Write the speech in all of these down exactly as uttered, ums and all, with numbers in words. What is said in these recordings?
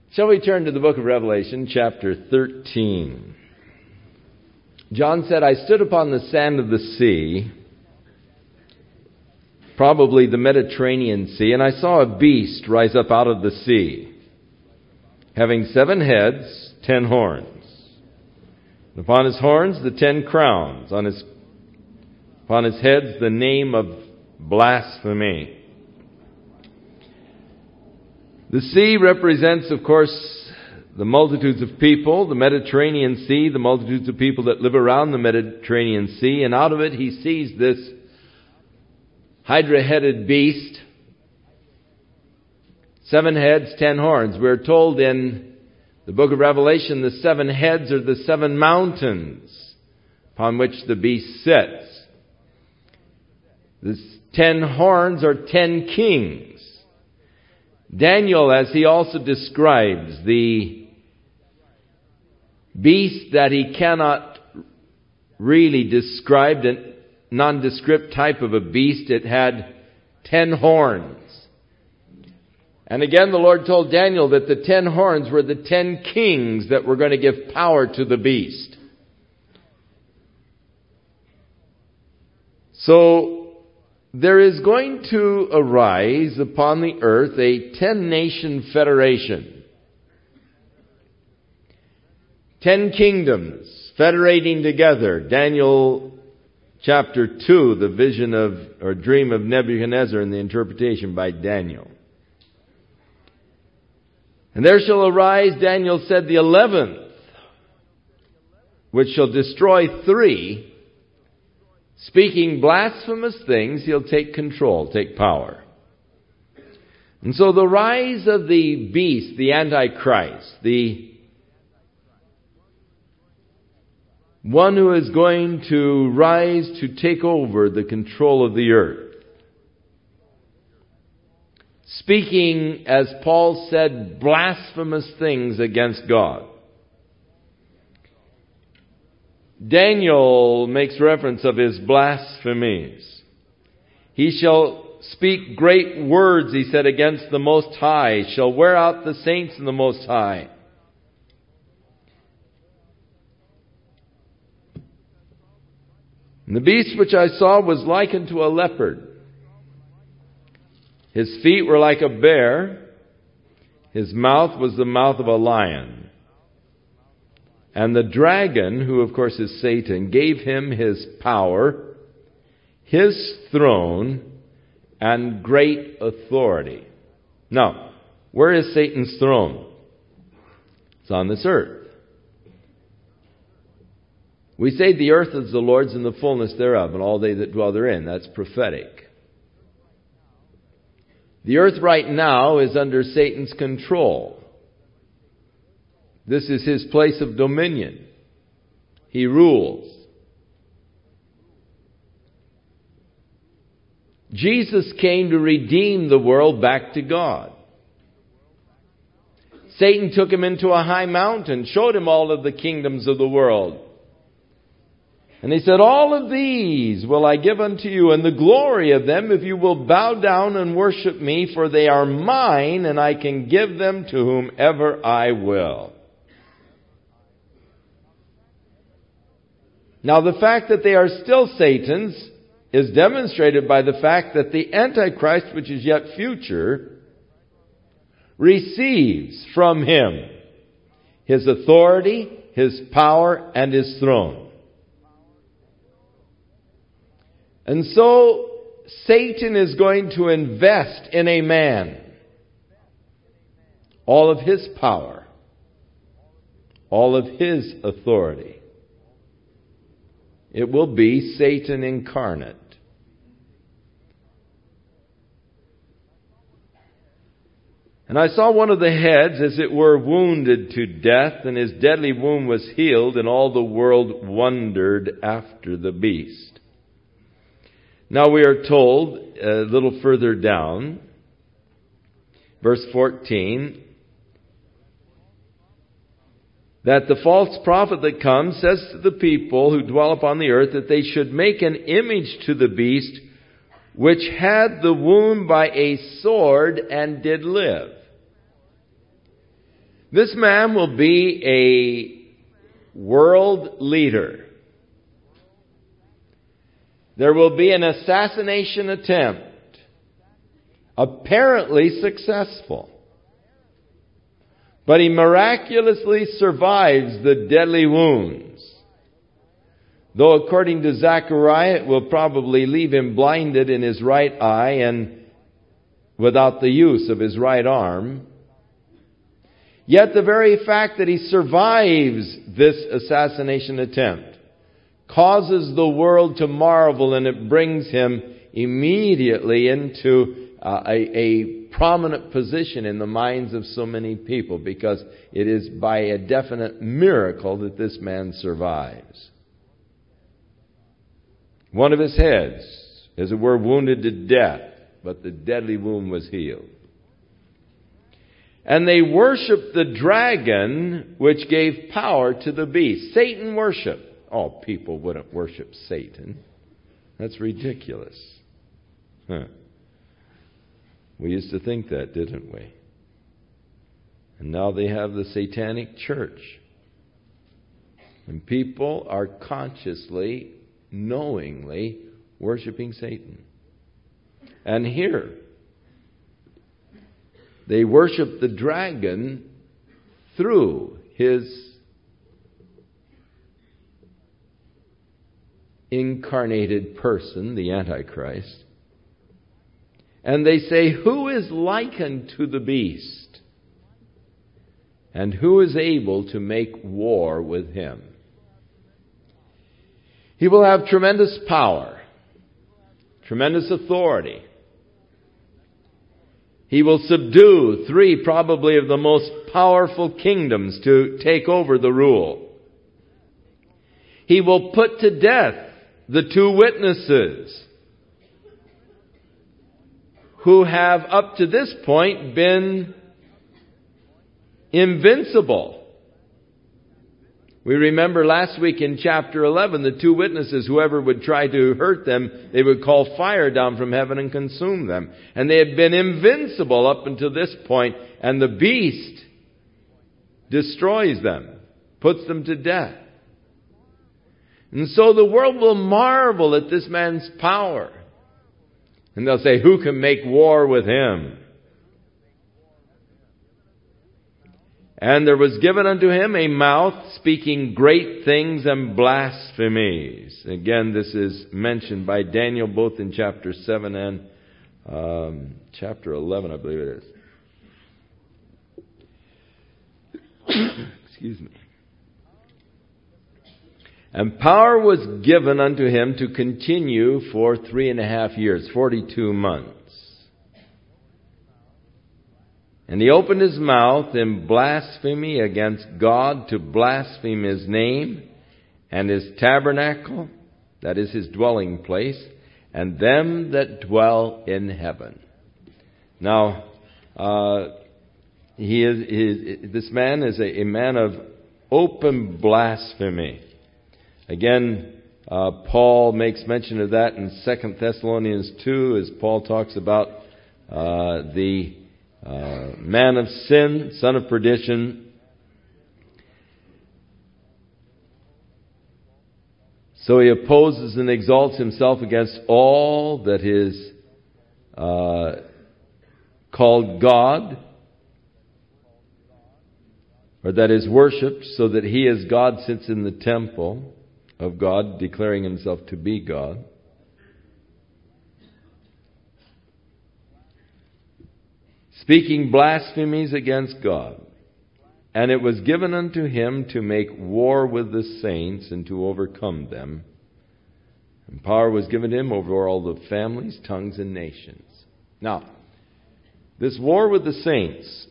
Shall we turn to the book of Revelation, chapter thirteen? John said, I stood upon the sand of the sea, probably the Mediterranean Sea, and I saw a beast rise up out of the sea, having seven heads, ten horns. And upon his horns the ten crowns, on his, upon his heads the name of blasphemy. The sea represents, of course, the multitudes of people, the Mediterranean Sea, the multitudes of people that live around the Mediterranean Sea, and out of it he sees this hydra-headed beast, seven heads, ten horns. We're told in the book of Revelation the seven heads are the seven mountains upon which the beast sits. The ten horns are ten kings. Daniel, as he also describes the beast that he cannot really describe, a nondescript type of a beast, it had ten horns. And again, the Lord told Daniel that the ten horns were the ten kings that were going to give power to the beast. So, there is going to arise upon the earth a ten-nation federation. Ten kingdoms federating together. Daniel chapter two, the vision of, or dream of Nebuchadnezzar and the interpretation by Daniel. And there shall arise, Daniel said, the eleventh, which shall destroy three. Speaking blasphemous things, he'll take control, take power. And so the rise of the beast, the Antichrist, the one who is going to rise to take over the control of the earth. Speaking, as Paul said, blasphemous things against God. Daniel makes reference of his blasphemies. He shall speak great words, he said, against the Most High, shall wear out the saints in the Most High. And the beast which I saw was likened to a leopard. His feet were like a bear. His mouth was the mouth of a lion. And the dragon, who of course is Satan, gave him his power, his throne, and great authority. Now, where is Satan's throne? It's on this earth. We say the earth is the Lord's and the fullness thereof, and all they that dwell therein. That's prophetic. The earth right now is under Satan's control. This is his place of dominion. He rules. Jesus came to redeem the world back to God. Satan took him into a high mountain, showed him all of the kingdoms of the world. And he said, all of these will I give unto you, and the glory of them, if you will bow down and worship me, for they are mine, and I can give them to whomever I will. Now, the fact that they are still Satan's is demonstrated by the fact that the Antichrist, which is yet future, receives from him his authority, his power, and his throne. And so, Satan is going to invest in a man all of his power, all of his authority. It will be Satan incarnate. And I saw one of the heads, as it were, wounded to death, and his deadly wound was healed, and all the world wondered after the beast. Now we are told, a little further down, verse fourteen, that the false prophet that comes says to the people who dwell upon the earth that they should make an image to the beast which had the wound by a sword and did live. This man will be a world leader. There will be an assassination attempt, apparently successful. But he miraculously survives the deadly wounds. Though according to Zechariah, it will probably leave him blinded in his right eye and without the use of his right arm. Yet the very fact that he survives this assassination attempt causes the world to marvel, and it brings him immediately into uh, a, a prominent position in the minds of so many people, because it is by a definite miracle that this man survives. One of his heads, as it were, wounded to death, but the deadly wound was healed. And they worshiped the dragon, which gave power to the beast. Satan worshiped. Oh, people wouldn't worship Satan. That's ridiculous. Huh. We used to think that, didn't we? And now they have the satanic church. And people are consciously, knowingly worshiping Satan. And here, they worship the dragon through his incarnated person, the Antichrist. And they say, who is likened to the beast? And who is able to make war with him? He will have tremendous power, tremendous authority. He will subdue three probably of the most powerful kingdoms to take over the rule. He will put to death the two witnesses who have up to this point been invincible. We remember last week in chapter eleven, the two witnesses, whoever would try to hurt them, they would call fire down from heaven and consume them. And they had been invincible up until this point, and the beast destroys them, puts them to death. And so the world will marvel at this man's power. And they'll say, who can make war with him? And there was given unto him a mouth speaking great things and blasphemies. Again, this is mentioned by Daniel both in chapter seven and um, chapter eleven, I believe it is. Excuse me. And power was given unto him to continue for three and a half years, forty-two months. And he opened his mouth in blasphemy against God, to blaspheme his name and his tabernacle, that is his dwelling place, and them that dwell in heaven. Now, uh, he is, he is this man is a, a man of open blasphemy. Again, uh, Paul makes mention of that in Second Thessalonians two, as Paul talks about uh, the Uh, man of sin, son of perdition. So he opposes and exalts himself against all that is uh, called God, or that is worshipped, so that he as God sits in the temple of God, declaring himself to be God. Speaking blasphemies against God. And it was given unto him to make war with the saints and to overcome them. And power was given him over all the families, tongues, and nations. Now, this war with the saints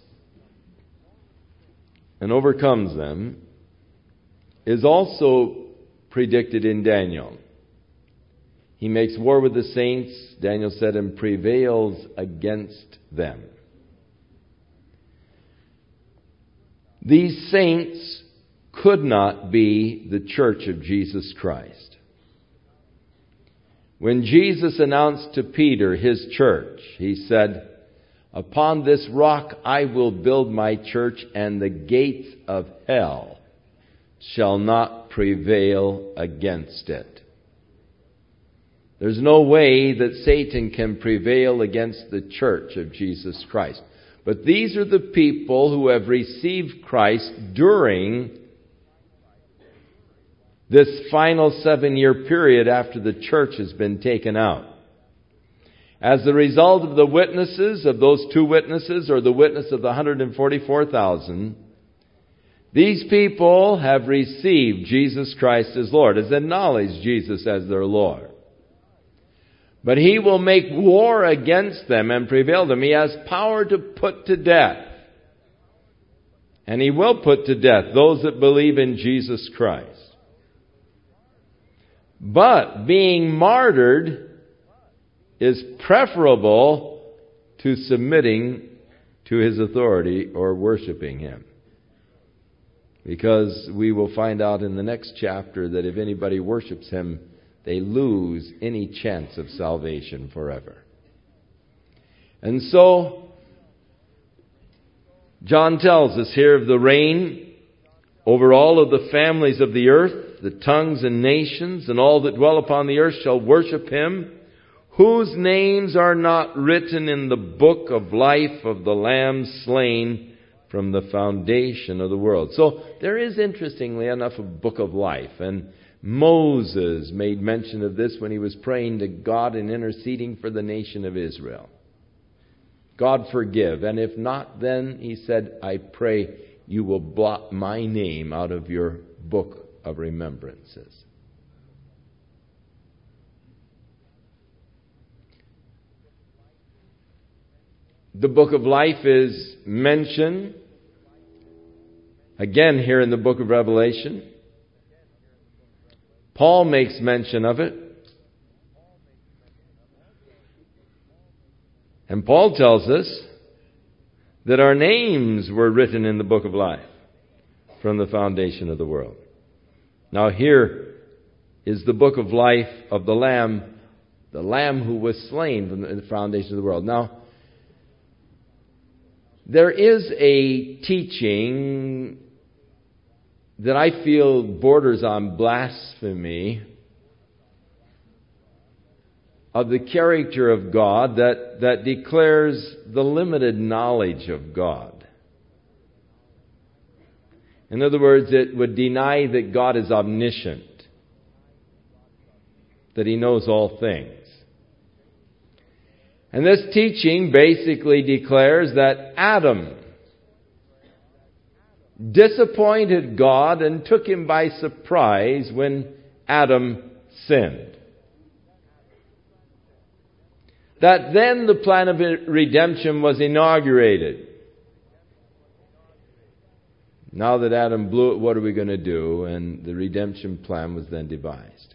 and overcomes them is also predicted in Daniel. He makes war with the saints, Daniel said, and prevails against them. These saints could not be the church of Jesus Christ. When Jesus announced to Peter his church, he said, Upon this rock I will build my church, and the gates of hell shall not prevail against it. There's no way that Satan can prevail against the church of Jesus Christ. But these are the people who have received Christ during this final seven-year period after the church has been taken out. As the result of the witnesses, of those two witnesses, or the witness of the one hundred forty-four thousand, these people have received Jesus Christ as Lord, has acknowledged Jesus as their Lord. But He will make war against them and prevail them. He has power to put to death. And He will put to death those that believe in Jesus Christ. But being martyred is preferable to submitting to His authority or worshiping Him. Because we will find out in the next chapter that if anybody worships Him, they lose any chance of salvation forever. And so, John tells us here of the reign over all of the families of the earth, the tongues and nations, and all that dwell upon the earth shall worship Him, whose names are not written in the book of life of the Lamb slain from the foundation of the world. So there is, interestingly enough, a book of life. And Moses made mention of this when he was praying to God and interceding for the nation of Israel. God forgive. And if not, then he said, I pray you will blot my name out of your book of remembrances. The book of life is mentioned again here in the book of Revelation. Paul makes mention of it. And Paul tells us that our names were written in the book of life from the foundation of the world. Now here is the book of life of the Lamb, the Lamb who was slain from the foundation of the world. Now, there is a teaching that I feel borders on blasphemy of the character of God that, that declares the limited knowledge of God. In other words, it would deny that God is omniscient, that He knows all things. And this teaching basically declares that Adam disappointed God and took Him by surprise when Adam sinned. That then the plan of redemption was inaugurated. Now that Adam blew it, what are we going to do? And the redemption plan was then devised.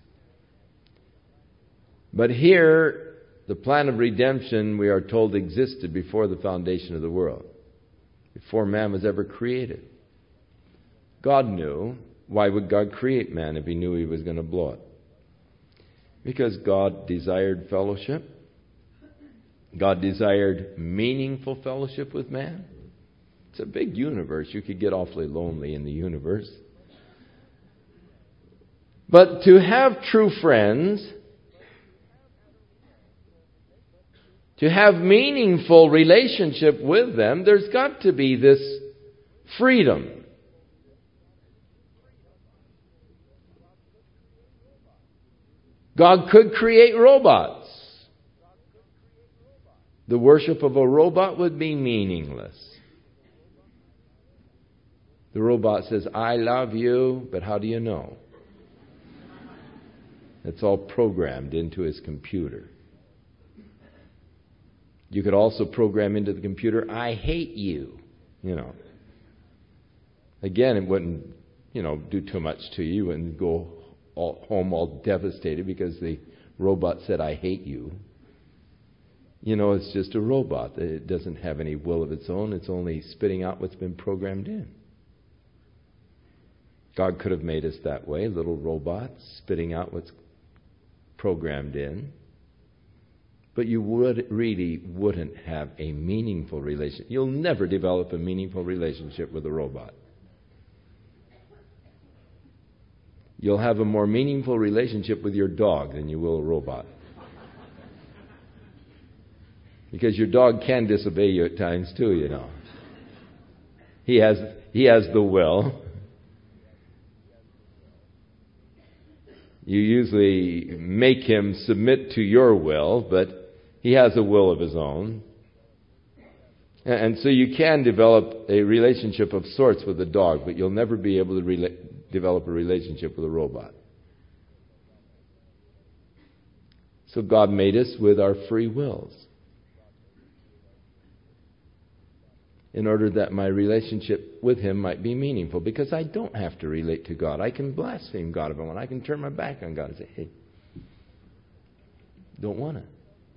But here, the plan of redemption, we are told, existed before the foundation of the world, before man was ever created. God knew. Why would God create man if He knew He was going to blow it? Because God desired fellowship. God desired meaningful fellowship with man. It's a big universe. You could get awfully lonely in the universe. But to have true friends, to have meaningful relationship with them, there's got to be this freedom. God could create robots. The worship of a robot would be meaningless. The robot says, I love you, but how do you know? It's all programmed into his computer. You could also program into the computer, I hate you. You know. Again, it wouldn't, you know, do too much to you. You wouldn't go all, home all devastated because the robot said, I hate you. You know, it's just a robot. It doesn't have any will of its own. It's only spitting out what's been programmed in. God could have made us that way, little robots spitting out what's programmed in. But you would really wouldn't have a meaningful relationship. You'll never develop a meaningful relationship with a robot. You'll have a more meaningful relationship with your dog than you will a robot. Because your dog can disobey you at times too, you know. He has he has the will. You usually make him submit to your will, but he has a will of his own. And so you can develop a relationship of sorts with a dog, but you'll never be able to rela- develop a relationship with a robot. So God made us with our free wills, in order that my relationship with Him might be meaningful. Because I don't have to relate to God. I can blaspheme God if I want. I can turn my back on God and say, hey, don't want to.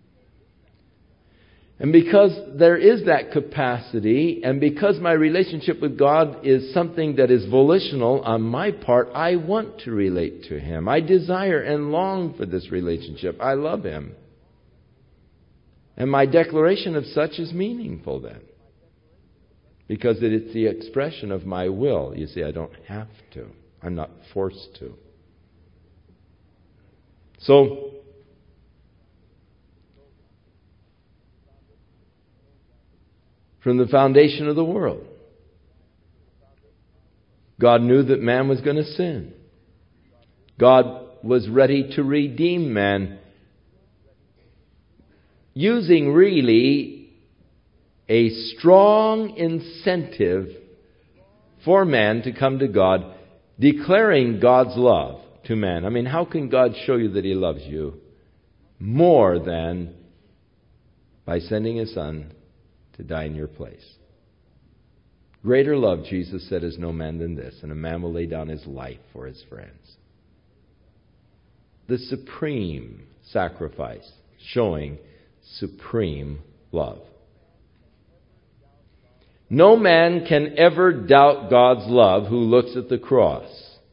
And because there is that capacity, and because my relationship with God is something that is volitional on my part, I want to relate to Him. I desire and long for this relationship. I love Him. And my declaration of such is meaningful then. Because it is the expression of my will. You see, I don't have to. I'm not forced to. So, from the foundation of the world, God knew that man was going to sin. God was ready to redeem man, using really a strong incentive for man to come to God, declaring God's love to man. I mean, how can God show you that He loves you more than by sending His Son to die in your place? Greater love, Jesus said, is no man than this, and a man will lay down his life for his friends. The supreme sacrifice, showing supreme love. No man can ever doubt God's love who looks at the cross.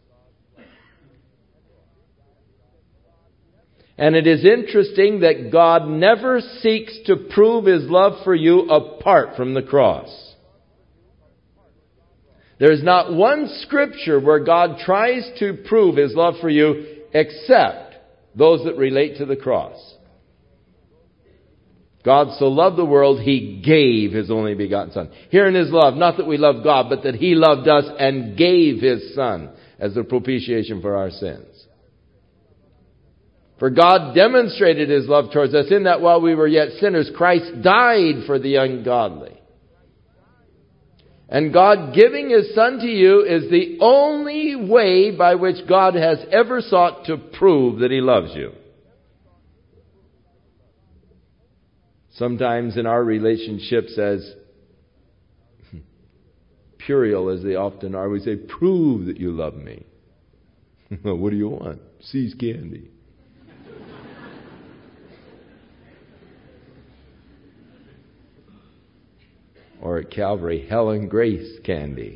And it is interesting that God never seeks to prove His love for you apart from the cross. There's not one scripture where God tries to prove His love for you except those that relate to the cross. God so loved the world, He gave His only begotten Son. Herein is love, not that we love God, but that He loved us and gave His Son as the propitiation for our sins. For God demonstrated His love towards us in that while we were yet sinners, Christ died for the ungodly. And God giving His Son to you is the only way by which God has ever sought to prove that He loves you. Sometimes in our relationships, as puerile as they often are, we say, prove that you love me. What do you want? See's candy. Or at Calvary, Helen Grace candy.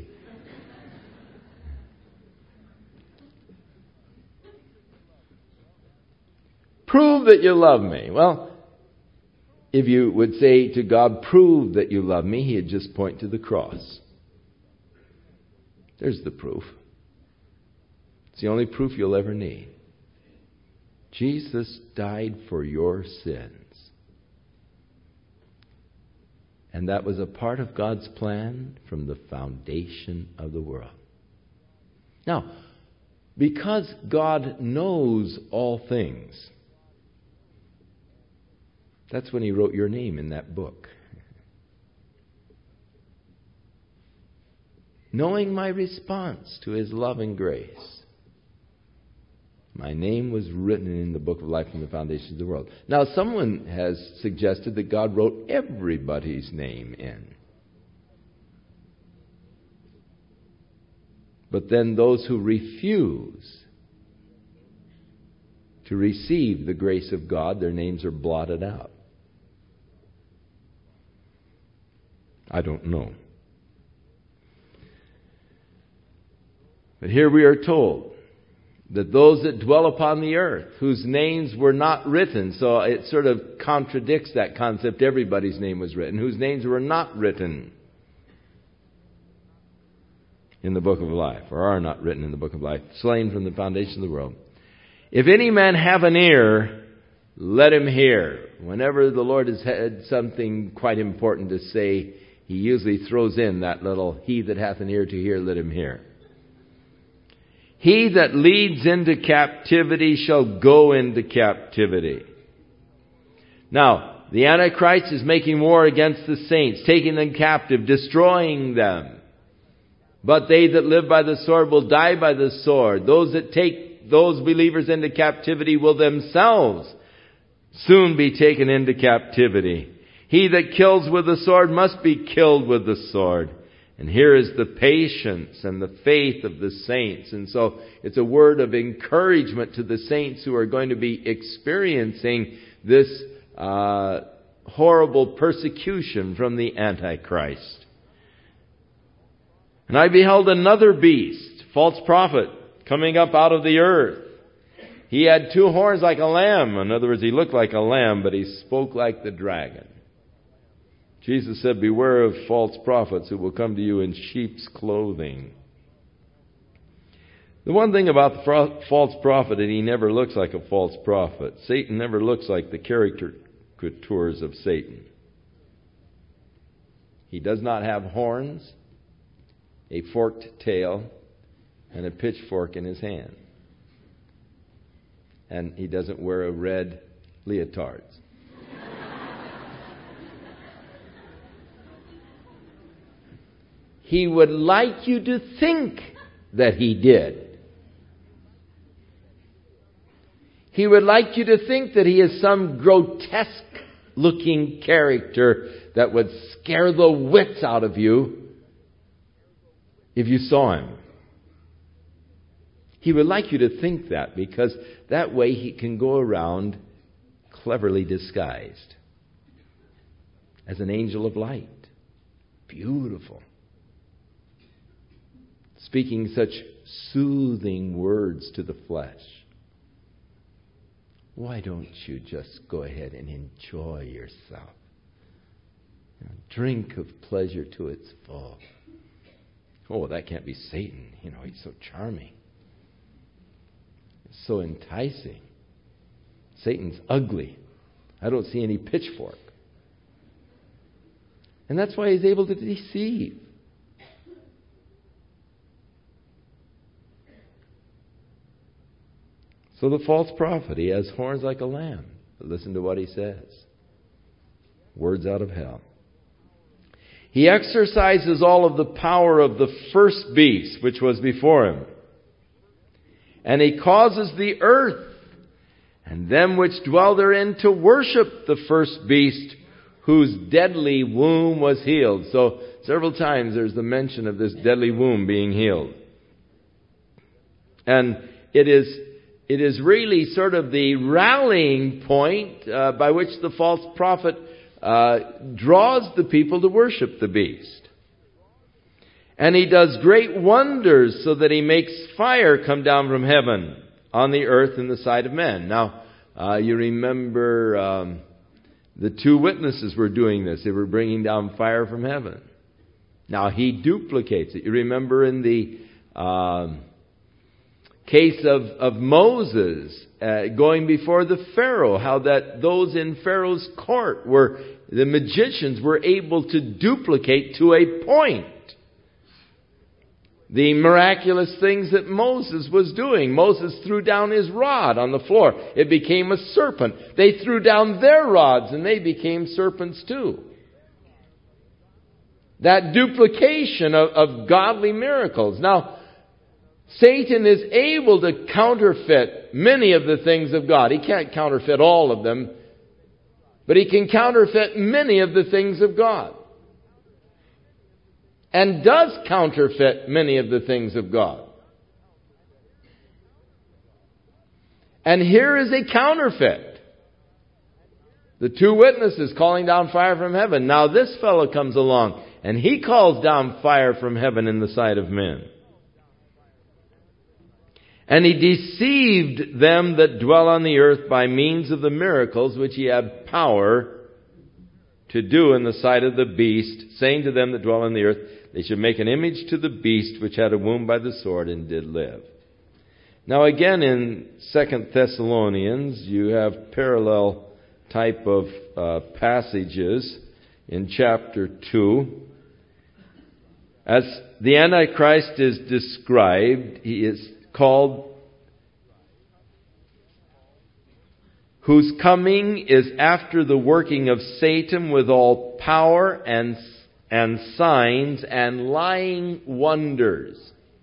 Prove that you love me. Well, if you would say to God, prove that you love me, He'd just point to the cross. There's the proof. It's the only proof you'll ever need. Jesus died for your sins. And that was a part of God's plan from the foundation of the world. Now, because God knows all things, that's when He wrote your name in that book. Knowing my response to His love and grace, my name was written in the book of life from the foundations of the world. Now, someone has suggested that God wrote everybody's name in. But then those who refuse to receive the grace of God, their names are blotted out. I don't know. But here we are told that those that dwell upon the earth, whose names were not written, so it sort of contradicts that concept, everybody's name was written, whose names were not written in the book of life, or are not written in the book of life, slain from the foundation of the world. If any man have an ear, let him hear. Whenever the Lord has had something quite important to say, He usually throws in that little, he that hath an ear to hear, let him hear. He that leads into captivity shall go into captivity. Now, the Antichrist is making war against the saints, taking them captive, destroying them. But they that live by the sword will die by the sword. Those that take those believers into captivity will themselves soon be taken into captivity. He that kills with the sword must be killed with the sword. And here is the patience and the faith of the saints. And so it's a word of encouragement to the saints who are going to be experiencing this uh, horrible persecution from the Antichrist. And I beheld another beast, false prophet, coming up out of the earth. He had two horns like a lamb. In other words, he looked like a lamb, but he spoke like the dragon. Jesus said, beware of false prophets who will come to you in sheep's clothing. The one thing about the false prophet is he never looks like a false prophet. Satan never looks like the caricatures of Satan. He does not have horns, a forked tail, and a pitchfork in his hand. And he doesn't wear a red leotard. He would like you to think that he did. He would like you to think that he is some grotesque-looking character that would scare the wits out of you if you saw him. He would like you to think that, because that way he can go around cleverly disguised as an angel of light. Beautiful. Speaking such soothing words to the flesh. Why don't you just go ahead and enjoy yourself? You know, drink of pleasure to its full. Oh, that can't be Satan. You know, he's so charming. So enticing. Satan's ugly. I don't see any pitchfork. And that's why he's able to deceive. So the false prophet, he has horns like a lamb. But listen to what he says. Words out of hell. He exercises all of the power of the first beast which was before him. And he causes the earth and them which dwell therein to worship the first beast whose deadly womb was healed. So several times there's the mention of this deadly womb being healed. And it is it is really sort of the rallying point uh, by which the false prophet uh, draws the people to worship the beast. And he does great wonders so that he makes fire come down from heaven on the earth in the sight of men. Now, uh, you remember um, the two witnesses were doing this. They were bringing down fire from heaven. Now, he duplicates it. You remember in the um, case of, of Moses uh, going before the Pharaoh, how that those in Pharaoh's court were, the magicians were able to duplicate to a point the miraculous things that Moses was doing. Moses threw down his rod on the floor. It became a serpent. They threw down their rods and they became serpents too. That duplication of, of godly miracles. Now, Satan is able to counterfeit many of the things of God. He can't counterfeit all of them, but he can counterfeit many of the things of God. And does counterfeit many of the things of God. And here is a counterfeit. The two witnesses calling down fire from heaven. Now this fellow comes along and he calls down fire from heaven in the sight of men. And he deceived them that dwell on the earth by means of the miracles which he had power to do in the sight of the beast, saying to them that dwell on the earth, they should make an image to the beast which had a wound by the sword and did live. Now again in Second Thessalonians, you have parallel type of uh, passages in chapter two. As the Antichrist is described, he is called, whose coming is after the working of Satan with all power and, and signs and lying wonders,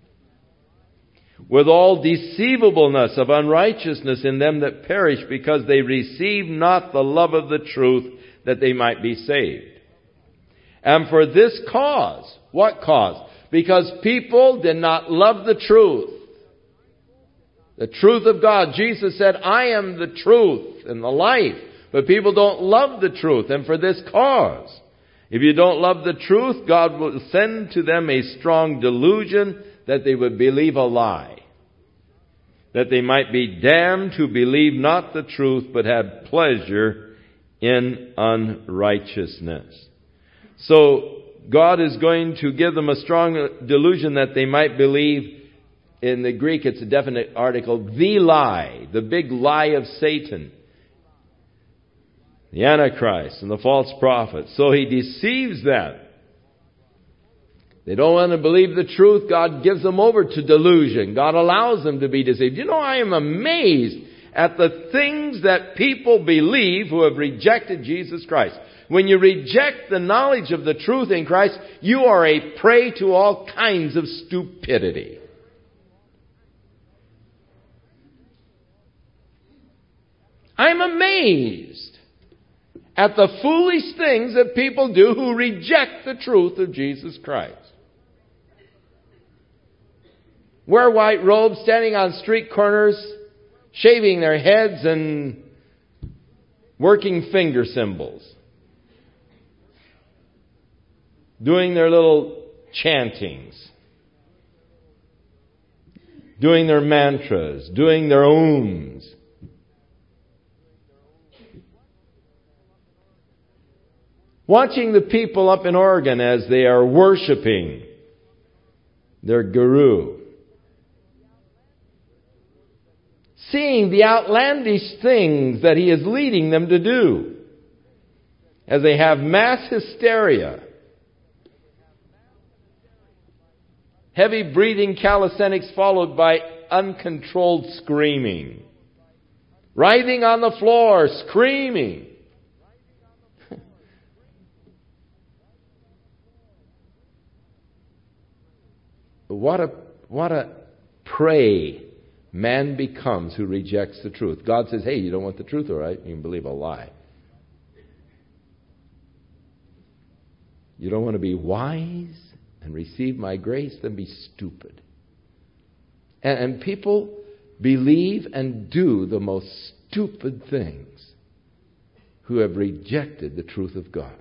with all deceivableness of unrighteousness in them that perish, because they receive not the love of the truth, that they might be saved. And for this cause, what cause? Because people did not love the truth. The truth of God. Jesus said, I am the truth and the life. But people don't love the truth. And for this cause, if you don't love the truth, God will send to them a strong delusion that they would believe a lie. That they might be damned who believe not the truth, but had pleasure in unrighteousness. So God is going to give them a strong delusion that they might believe. In the Greek, it's a definite article, the lie, the big lie of Satan, the Antichrist and the false prophet. So he deceives them. They don't want to believe the truth. God gives them over to delusion. God allows them to be deceived. You know, I am amazed at the things that people believe who have rejected Jesus Christ. When you reject the knowledge of the truth in Christ, you are a prey to all kinds of stupidity. I'm amazed at the foolish things that people do who reject the truth of Jesus Christ. Wear white robes, standing on street corners, shaving their heads and working finger symbols. Doing their little chantings. Doing their mantras. Doing their ohms. Watching the people up in Oregon as they are worshiping their guru. Seeing the outlandish things that he is leading them to do. As they have mass hysteria. Heavy breathing calisthenics followed by uncontrolled screaming. Writhing on the floor, screaming. What a, what a prey man becomes who rejects the truth. God says, hey, you don't want the truth, all right? You can believe a lie. You don't want to be wise and receive my grace, then be stupid. And, and people believe and do the most stupid things who have rejected the truth of God.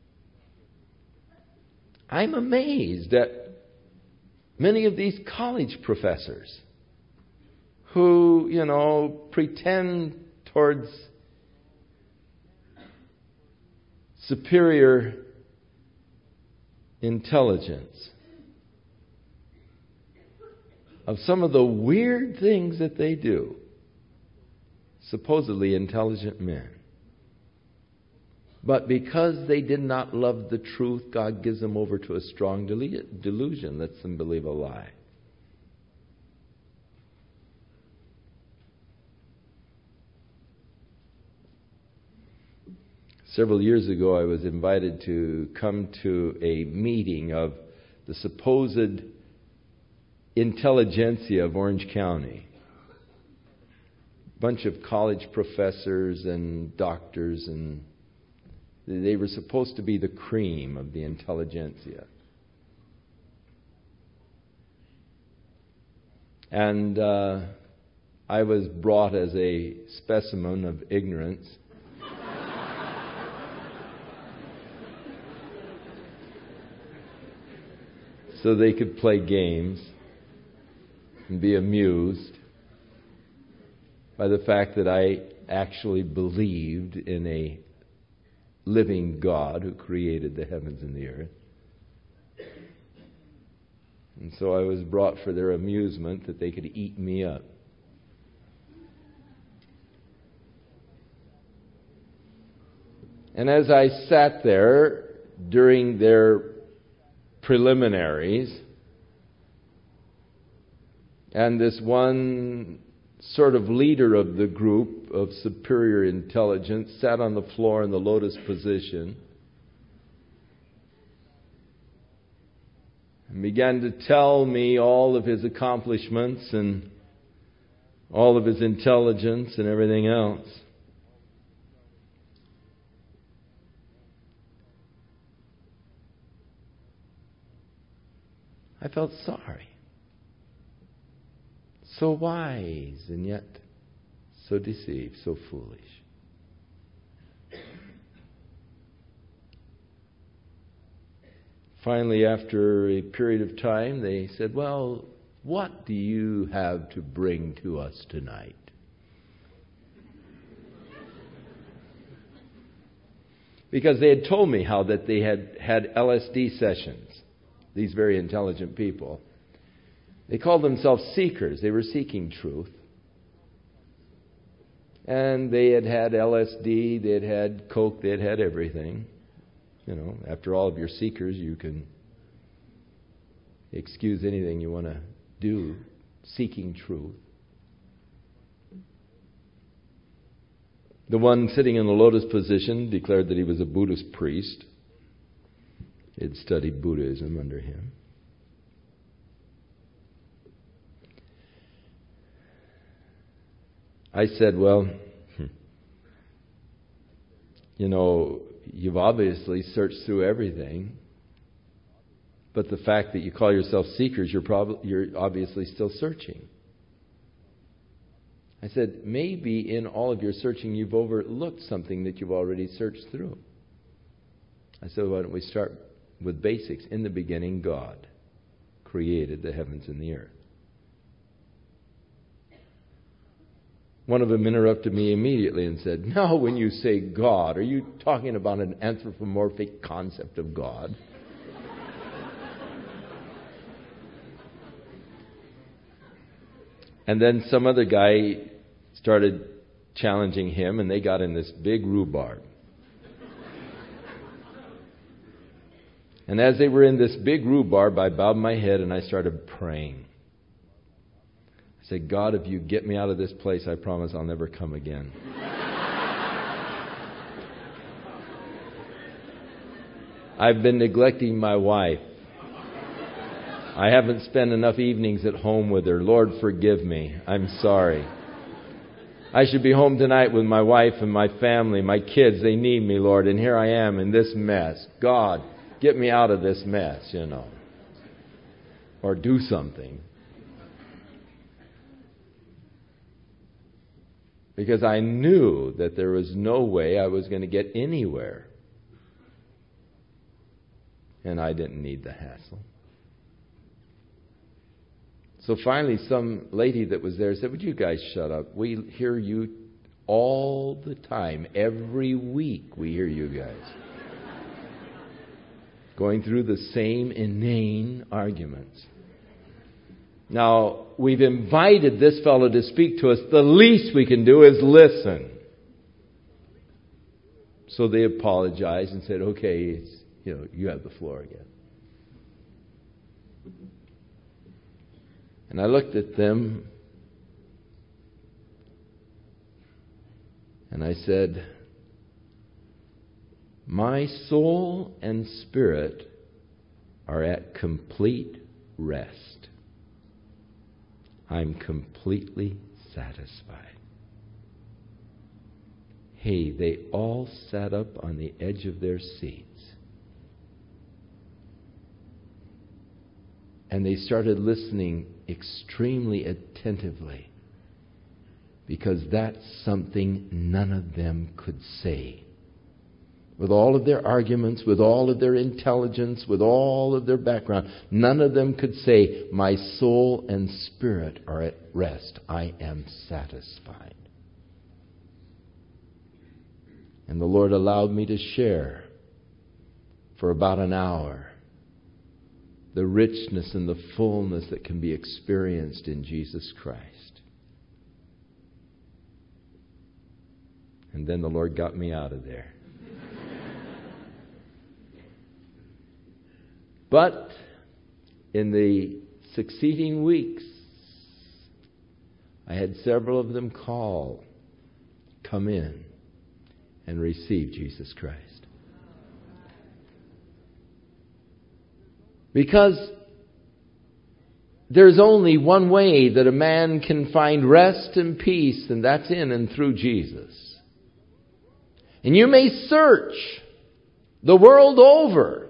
I'm amazed at many of these college professors who, you know, pretend towards superior intelligence of some of the weird things that they do. Supposedly intelligent men. But because they did not love the truth, God gives them over to a strong delusion, lets them believe a lie. Several years ago, I was invited to come to a meeting of the supposed intelligentsia of Orange County. A bunch of college professors and doctors, and they were supposed to be the cream of the intelligentsia. And uh, I was brought as a specimen of ignorance. So they could play games and be amused. by the fact that I actually believed in a living God who created the heavens and the earth. And so I was brought for their amusement that they could eat me up. And as I sat there during their preliminaries, and this one sort of leader of the group of superior intelligence sat on the floor in the lotus position and began to tell me all of his accomplishments and all of his intelligence and everything else. I felt sorry. So wise and yet so deceived, so foolish. Finally, after a period of time, they said, "Well, what do you have to bring to us tonight?" Because they had told me how that they had had L S D sessions, these very intelligent people. They called themselves seekers. They were seeking truth. And they had had L S D, they had had Coke, they had had everything. You know, after all of your seekers, you can excuse anything you want to do, seeking truth. The one sitting in the lotus position declared that he was a Buddhist priest. He had studied Buddhism under him. I said, "Well, you know, you've obviously searched through everything, but the fact that you call yourself seekers, you're probably you're obviously still searching." I said, "Maybe in all of your searching you've overlooked something that you've already searched through." I said, "Why don't we start with basics? In the beginning, God created the heavens and the earth." One of them interrupted me immediately and said, "Now, when you say God, are you talking about an anthropomorphic concept of God?" And then some other guy started challenging him, and they got in this big rhubarb. And as they were in this big rhubarb, I bowed my head and I started praying. I said, "God, if you get me out of this place, I promise I'll never come again." I've been neglecting my wife. I haven't spent enough evenings at home with her. Lord, forgive me. I'm sorry. I should be home tonight with my wife and my family, my kids. They need me, Lord. And here I am in this mess. God, get me out of this mess, you know. Or do something. Because I knew that there was no way I was going to get anywhere. And I didn't need the hassle. So finally some lady that was there said, "Would you guys shut up? We hear you all the time. Every week we hear you guys. Going through the same inane arguments. Now, we've invited this fellow to speak to us. The least we can do is listen." So they apologized and said, "Okay, it's, you know, you have the floor again." And I looked at them and I said, "My soul and spirit are at complete rest. I'm completely satisfied." Hey, they all sat up on the edge of their seats. And they started listening extremely attentively. Because that's something none of them could say. With all of their arguments, with all of their intelligence, with all of their background, none of them could say, "My soul and spirit are at rest. I am satisfied." And the Lord allowed me to share for about an hour the richness and the fullness that can be experienced in Jesus Christ. And then the Lord got me out of there. But in the succeeding weeks, I had several of them call, come in, and receive Jesus Christ. Because there's only one way that a man can find rest and peace, and that's in and through Jesus. And you may search the world over,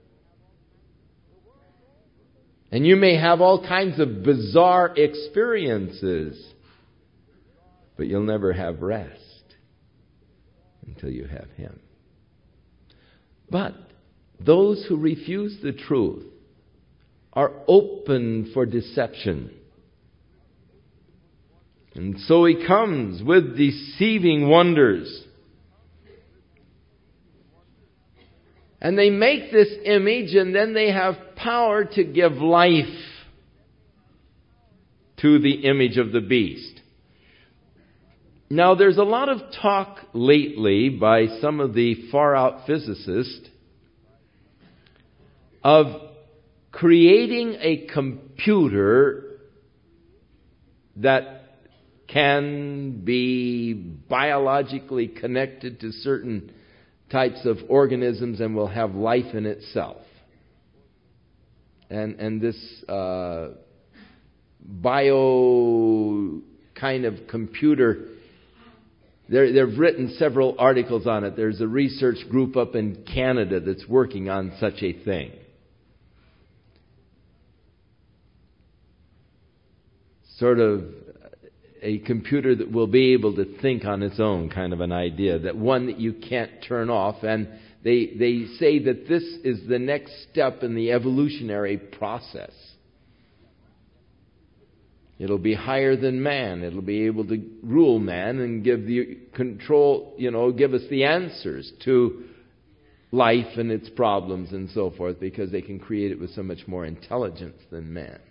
and you may have all kinds of bizarre experiences, but you'll never have rest until you have Him. But those who refuse the truth are open for deception. And so he comes with deceiving wonders. And they make this image, and then they have power to give life to the image of the beast. Now, there's a lot of talk lately by some of the far-out physicists of creating a computer that can be biologically connected to certain types of organisms and will have life in itself. And and this uh, bio kind of computer, They're, they've written several articles on it. There's a research group up in Canada that's working on such a thing. Sort of a computer that will be able to think on its own, kind of an idea. That one that you can't turn off. And they, they say that this is the next step in the evolutionary process. It'll be higher than man. It'll be able to rule man and give the control, you know, give us the answers to life and its problems and so forth, because they can create it with so much more intelligence than man.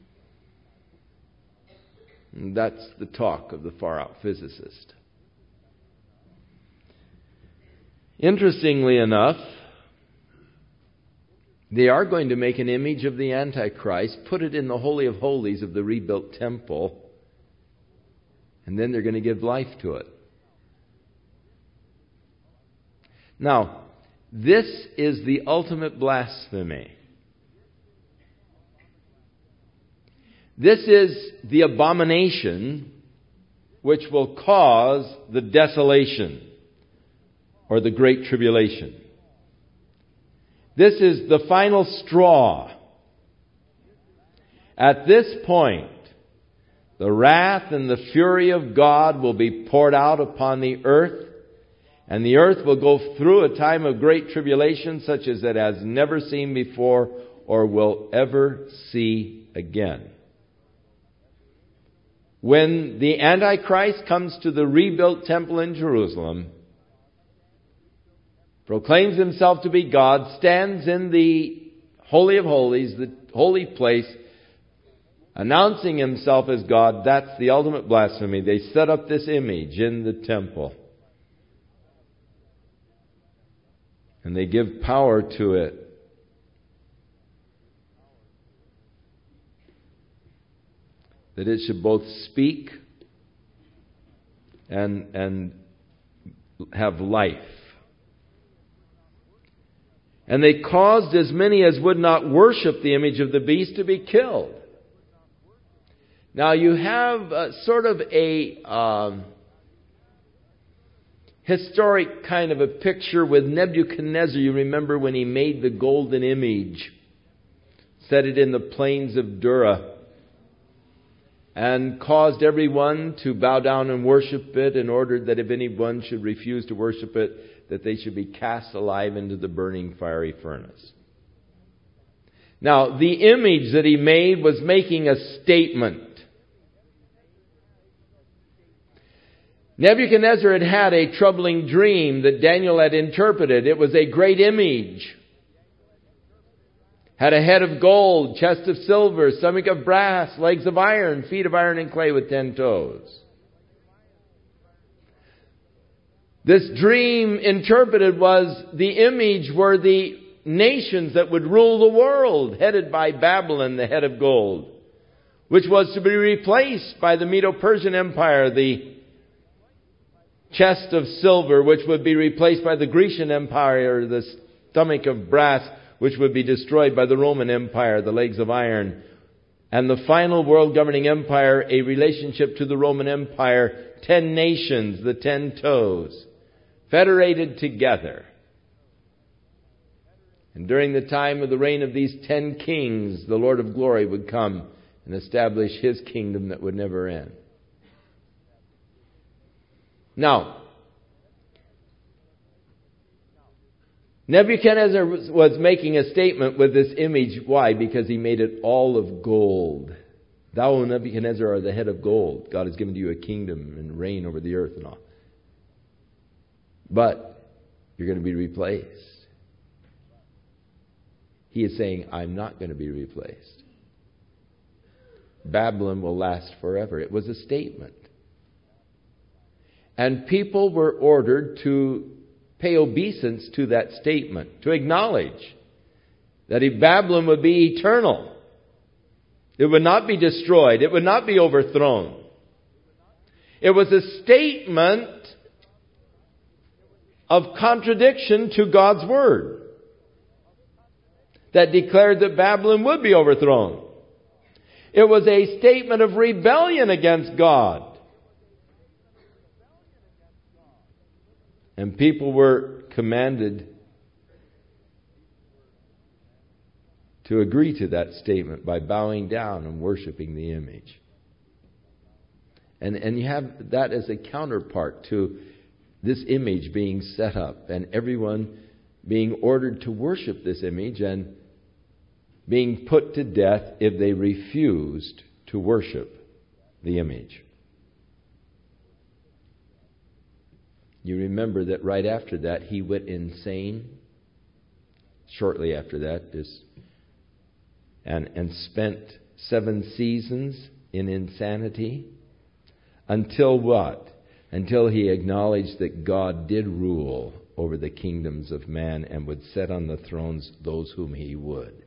And that's the talk of the far-out physicist. Interestingly enough, they are going to make an image of the Antichrist, put it in the Holy of Holies of the rebuilt temple, and then they're going to give life to it. Now, this is the ultimate blasphemy. This is the abomination which will cause the desolation or the great tribulation. This is the final straw. At this point, the wrath and the fury of God will be poured out upon the earth, and the earth will go through a time of great tribulation such as it has never seen before or will ever see again. When the Antichrist comes to the rebuilt temple in Jerusalem, proclaims himself to be God, stands in the Holy of Holies, the holy place, announcing himself as God, that's the ultimate blasphemy. They set up this image in the temple. And they give power to it. That it should both speak and, and have life. And they caused as many as would not worship the image of the beast to be killed. Now you have uh, sort of a um, historic kind of a picture with Nebuchadnezzar. You remember when he made the golden image, set it in the plains of Dura, and caused everyone to bow down and worship it, and ordered that if anyone should refuse to worship it, that they should be cast alive into the burning fiery furnace. Now, the image that he made was making a statement. Nebuchadnezzar had had a troubling dream that Daniel had interpreted. It was a great image. Had a head of gold, chest of silver, stomach of brass, legs of iron, feet of iron and clay with ten toes. This dream interpreted was the image were the nations that would rule the world, headed by Babylon, the head of gold, which was to be replaced by the Medo-Persian Empire, the chest of silver, which would be replaced by the Grecian Empire, the stomach of brass, which would be destroyed by the Roman Empire, the legs of iron, and the final world governing empire, a relationship to the Roman Empire, ten nations, the ten toes, federated together. And during the time of the reign of these ten kings, the Lord of glory would come and establish His kingdom that would never end. Now, Nebuchadnezzar was making a statement with this image. Why? Because he made it all of gold. Thou, O Nebuchadnezzar, are the head of gold. God has given to you a kingdom and reign over the earth and all. But you're going to be replaced. He is saying, I'm not going to be replaced. Babylon will last forever. It was a statement. And people were ordered to pay obeisance to that statement, to acknowledge that if Babylon would be eternal, it would not be destroyed, it would not be overthrown. It was a statement of contradiction to God's Word that declared that Babylon would be overthrown. It was a statement of rebellion against God. And people were commanded to agree to that statement by bowing down and worshiping the image. And, and you have that as a counterpart to this image being set up and everyone being ordered to worship this image and being put to death if they refused to worship the image. You remember that right after that, he went insane. Shortly after that, this, and, and spent seven seasons in insanity. Until what? Until he acknowledged that God did rule over the kingdoms of man and would set on the thrones those whom He would.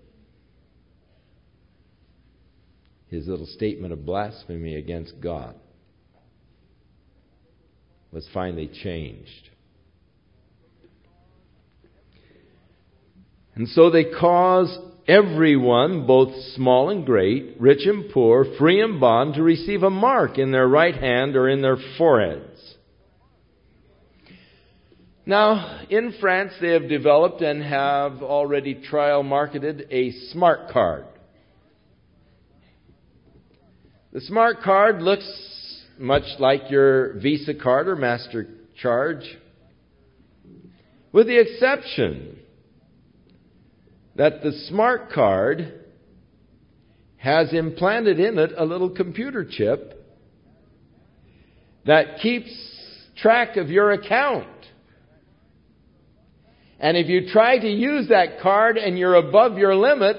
His little statement of blasphemy against God was finally changed. And so they cause everyone, both small and great, rich and poor, free and bond, to receive a mark in their right hand or in their foreheads. Now, in France, they have developed and have already trial marketed a smart card. The smart card looks much like your Visa card or MasterCard, with the exception that the smart card has implanted in it a little computer chip that keeps track of your account. And if you try to use that card and you're above your limit,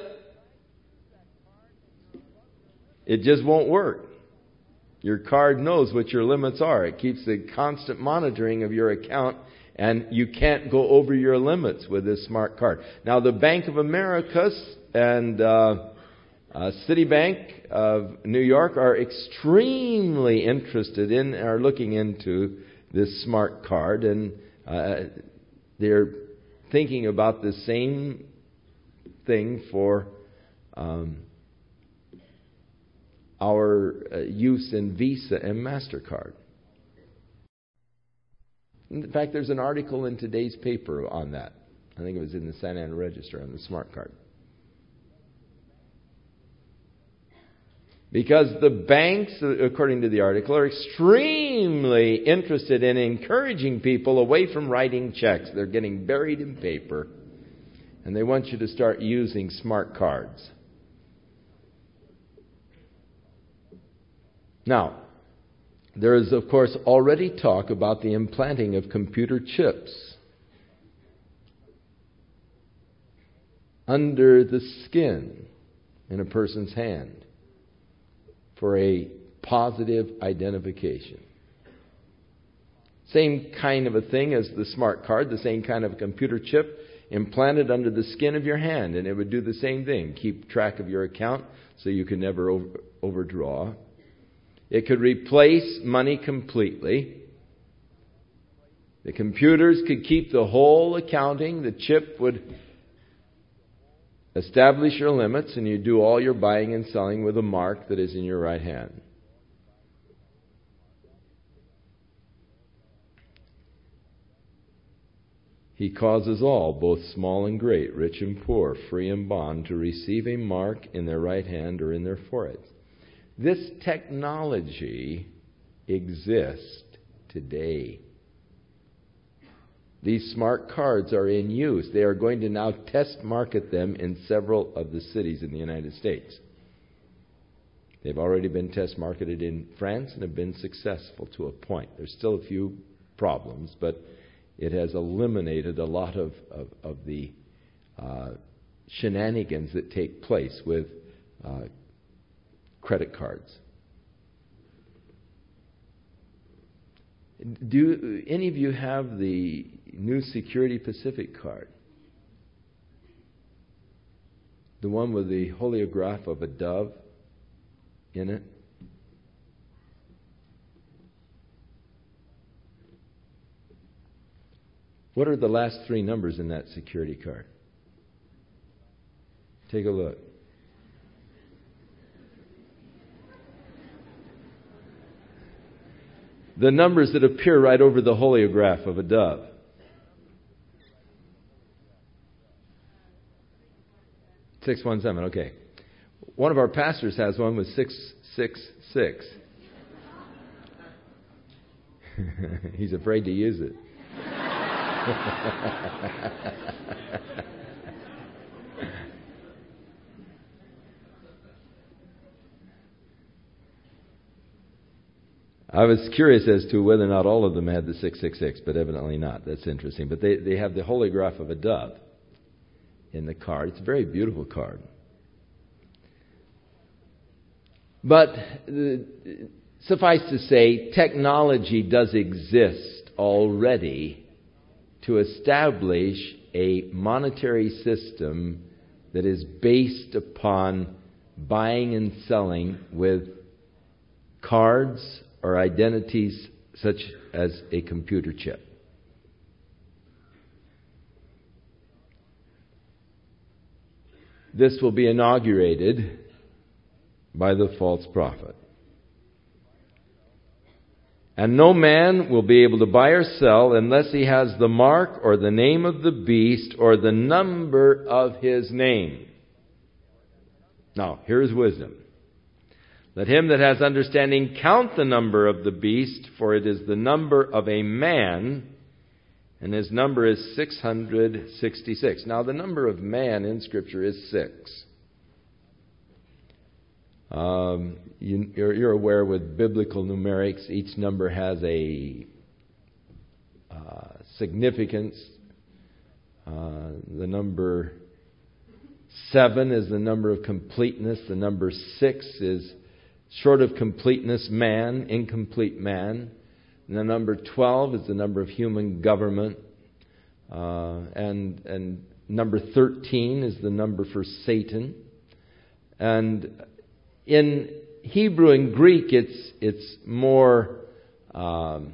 it just won't work. Your card knows what your limits are. It keeps the constant monitoring of your account, and you can't go over your limits with this smart card. Now, the Bank of America and uh, uh, Citibank of New York are extremely interested in, are looking into this smart card, and uh, they're thinking about the same thing for um, our uh, use in Visa and MasterCard. In fact, there's an article in today's paper on that. I think it was in the Santa Ana Register on the smart card. Because the banks, according to the article, are extremely interested in encouraging people away from writing checks. They're getting buried in paper. And they want you to start using smart cards. Now, There is, of course, already talk about the implanting of computer chips under the skin in a person's hand for a positive identification. Same kind of a thing as the smart card, the same kind of a computer chip implanted under the skin of your hand, and it would do the same thing. Keep track of your account so you can never over, overdraw. It could replace money completely. The computers could keep the whole accounting. The chip would establish your limits, and you do all your buying and selling with a mark that is in your right hand. He causes all, both small and great, rich and poor, free and bond, to receive a mark in their right hand or in their foreheads. This technology exists today. These smart cards are in use. They are going to now test market them in several of the cities in the United States. They've already been test marketed in France and have been successful to a point. There's still a few problems, but it has eliminated a lot of, of, of the uh, shenanigans that take place with uh, credit cards. Do any of you have the new Security Pacific card? The one with the hologram of a dove in it? What are the last three numbers in that security card? Take a look. The numbers that appear right over the hologram of a dove. six one seven, okay. One of our pastors has one with six six six. He's afraid to use it. I was curious as to whether or not all of them had the six six six, but evidently not. That's interesting. But they, they have the hologram of a dove in the card. It's a very beautiful card. But uh, suffice to say, technology does exist already to establish a monetary system that is based upon buying and selling with cards or identities such as a computer chip. This will be inaugurated by the false prophet. And no man will be able to buy or sell unless he has the mark or the name of the beast or the number of his name. Now, here's wisdom. Let him that has understanding count the number of the beast, for it is the number of a man, and his number is six hundred sixty-six. Now, the number of man in Scripture is six. Um, you, you're, you're aware with biblical numerics, each number has a uh, significance. Uh, the number seven is the number of completeness. The number six is short of completeness, man, incomplete man. And the number twelve is the number of human government. Uh, and, and number thirteen is the number for Satan. And in Hebrew and Greek, it's it's more um,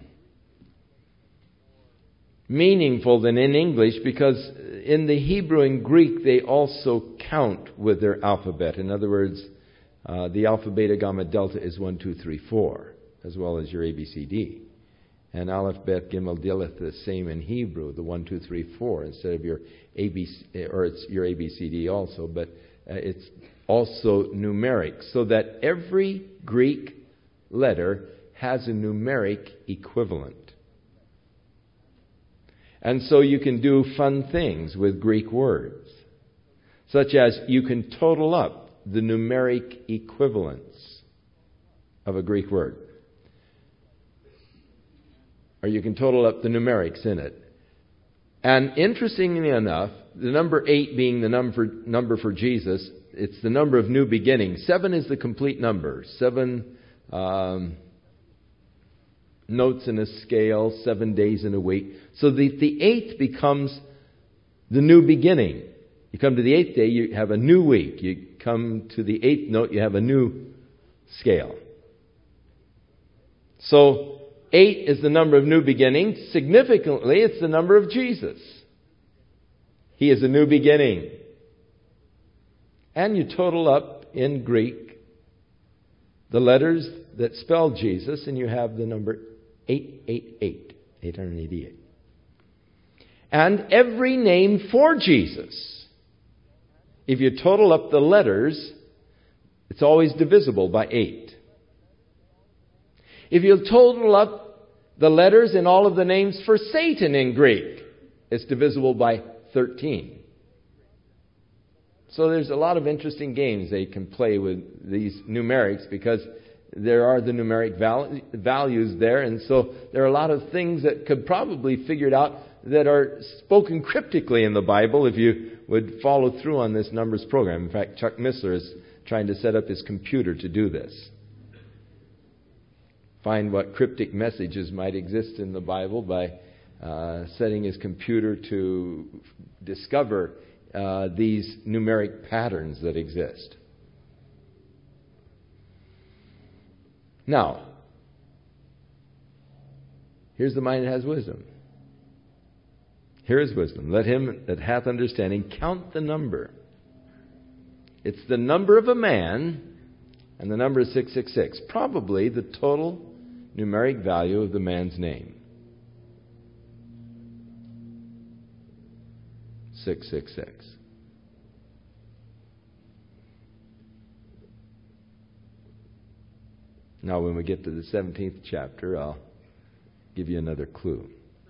meaningful than in English, because in the Hebrew and Greek, they also count with their alphabet. In other words, uh, the alpha, beta, gamma, delta is one, two, three, four, as well as your A B C D. And Aleph, Bet, Gimel, Dilith, the same in Hebrew, the one, two, three, four, instead of your A B C, or it's your A B C D also, but uh, it's also numeric, so that every Greek letter has a numeric equivalent. And so you can do fun things with Greek words, such as you can total up the numeric equivalence of a Greek word. or you can total up the numerics in it. And interestingly enough, the number eight being the number, number for Jesus, it's the number of new beginnings. Seven is the complete number. Seven um, notes in a scale, seven days in a week. So the, the eighth becomes the new beginning. You come to the eighth day, you have a new week. You come to the eighth note, you have a new scale. So eight is the number of new beginnings. Significantly, it's the number of Jesus. He is a new beginning. And you total up in Greek the letters that spell Jesus, and you have the number eight eight eight, eight hundred eighty-eight. And every name for Jesus, if you total up the letters, it's always divisible by eight. If you total up the letters in all of the names for Satan in Greek, it's divisible by thirteen. So there's a lot of interesting games they can play with these numerics, because there are the numeric val- values there. And so there are a lot of things that could probably be figured out that are spoken cryptically in the Bible if you would follow through on this numbers program. In fact, Chuck Missler is trying to set up his computer to do this. Find what cryptic messages might exist in the Bible by uh, setting his computer to discover uh, these numeric patterns that exist. Now, here's the mind that has wisdom. Here is wisdom. Let him that hath understanding count the number. It's the number of a man, and the number is six six six. Probably the total numeric value of the man's name. six six six. Now, when we get to the seventeenth chapter, I'll give you another clue.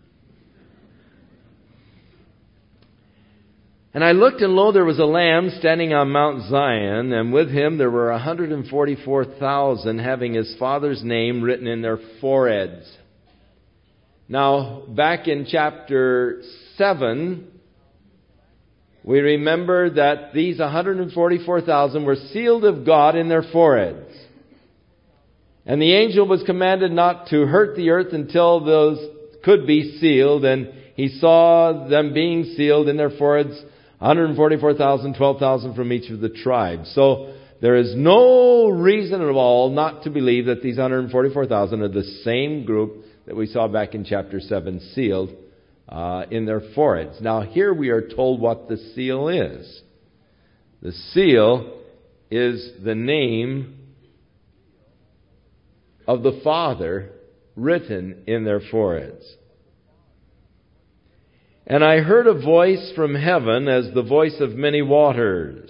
And I looked, and lo, there was a Lamb standing on Mount Zion, and with him there were one hundred forty-four thousand, having his Father's name written in their foreheads. Now, back in chapter seven, we remember that these one hundred forty-four thousand were sealed of God in their foreheads. And the angel was commanded not to hurt the earth until those could be sealed. And he saw them being sealed in their foreheads, one hundred forty-four thousand, twelve thousand from each of the tribes. So there is no reason at all not to believe that these one hundred forty-four thousand are the same group that we saw back in chapter seven, sealed uh, in their foreheads. Now here we are told what the seal is. The seal is the name of the Father written in their foreheads. And I heard a voice from heaven as the voice of many waters.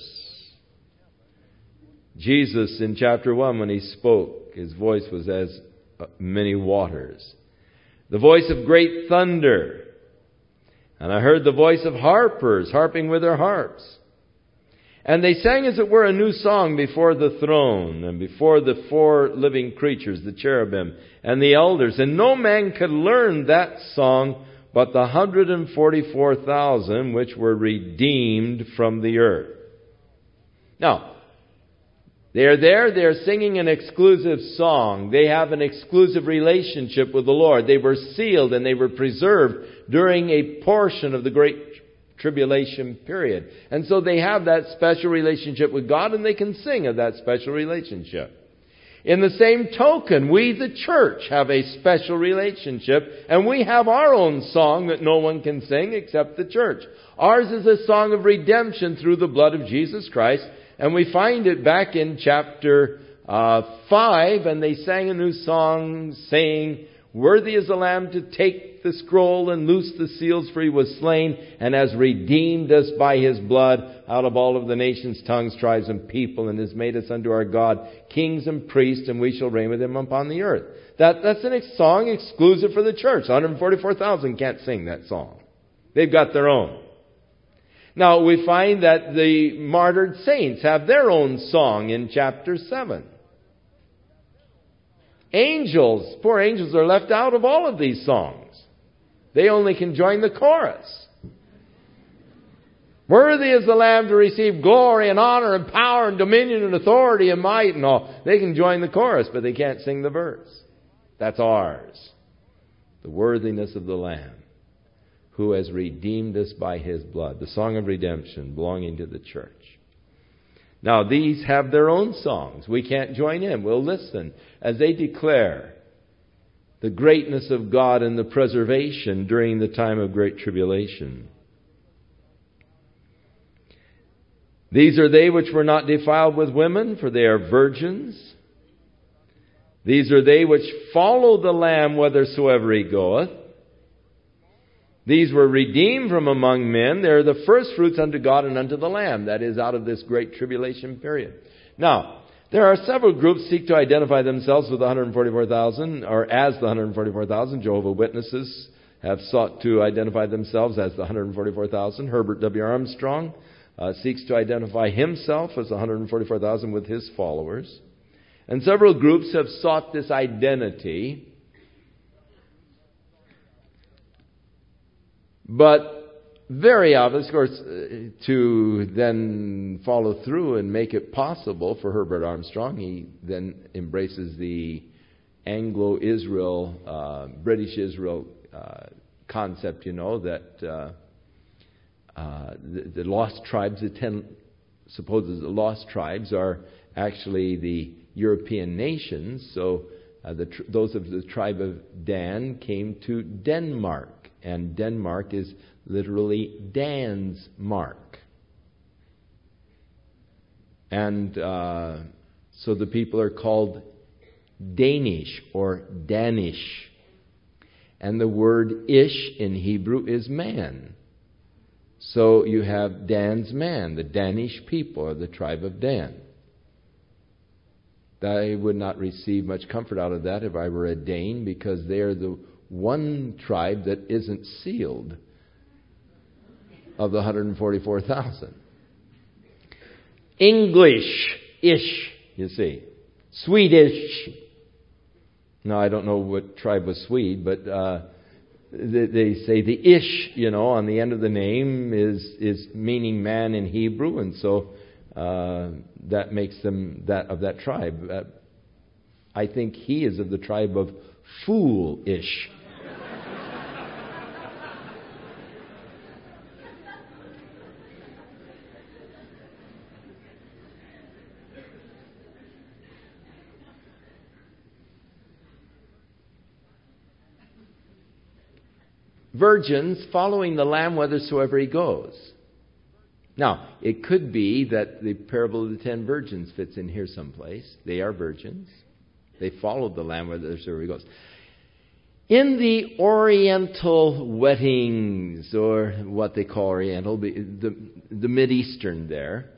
Jesus in chapter one, when he spoke, his voice was as many waters. The voice of great thunder. And I heard the voice of harpers harping with their harps. And they sang as it were a new song before the throne and before the four living creatures, the cherubim and the elders. And no man could learn that song but the one hundred forty-four thousand which were redeemed from the earth. Now, they are there, they are singing an exclusive song. They have an exclusive relationship with the Lord. They were sealed and they were preserved during a portion of the great tribulation period. And so they have that special relationship with God, and they can sing of that special relationship. In the same token, we, the church, have a special relationship, and we have our own song that no one can sing except the church. Ours is a song of redemption through the blood of Jesus Christ, and we find it back in chapter uh, five, and they sang a new song saying, "Worthy is the Lamb to take the scroll and loose the seals, for he was slain and has redeemed us by his blood out of all of the nations, tongues, tribes, and people, and has made us unto our God kings and priests, and we shall reign with him upon the earth." That, that's a ex- song exclusive for the church. one hundred forty-four thousand can't sing that song. They've got their own. Now, we find that the martyred saints have their own song in chapter seven. Angels, poor angels, are left out of all of these songs. They only can join the chorus. Worthy is the Lamb to receive glory and honor and power and dominion and authority and might and all. They can join the chorus, but they can't sing the verse. That's ours. The worthiness of the Lamb, who has redeemed us by His blood. The song of redemption belonging to the church. Now, these have their own songs. We can't join in. We'll listen as they declare the greatness of God and the preservation during the time of great tribulation. These are they which were not defiled with women, for they are virgins. These are they which follow the Lamb whithersoever He goeth. These were redeemed from among men. They are the first fruits unto God and unto the Lamb. That is, out of this great tribulation period. Now, there are several groups seek to identify themselves with the one hundred forty-four thousand, or as the one hundred forty-four thousand. Jehovah's Witnesses have sought to identify themselves as the one hundred forty-four thousand. Herbert W. Armstrong uh, seeks to identify himself as the one hundred forty-four thousand with his followers. And several groups have sought this identity. But very obvious, of course, to then follow through and make it possible for Herbert Armstrong. He then embraces the Anglo-Israel, uh, British-Israel uh, concept, you know, that uh, uh, the, the lost tribes, the ten supposed lost tribes, are actually the European nations. So uh, the tr- those of the tribe of Dan came to Denmark. And Denmark is literally Dan's mark. And uh, so the people are called Danish or Danish. And the word ish in Hebrew is man. So you have Dan's man, the Danish people, or the tribe of Dan. I would not receive much comfort out of that if I were a Dane, because they are the one tribe that isn't sealed of the one hundred forty-four thousand. English-ish, you see. Swedish. Now, I don't know what tribe was Swede, but uh, they, they say the ish, you know, on the end of the name is, is meaning man in Hebrew, and so uh, that makes them that of that tribe. Uh, I think he is of the tribe of foolish. Virgins following the Lamb whithersoever He goes. Now, it could be that the parable of the ten virgins fits in here someplace. They are virgins. They followed the Lamb whithersoever He goes. In the Oriental weddings, or what they call Oriental, the, the Mid-Eastern there,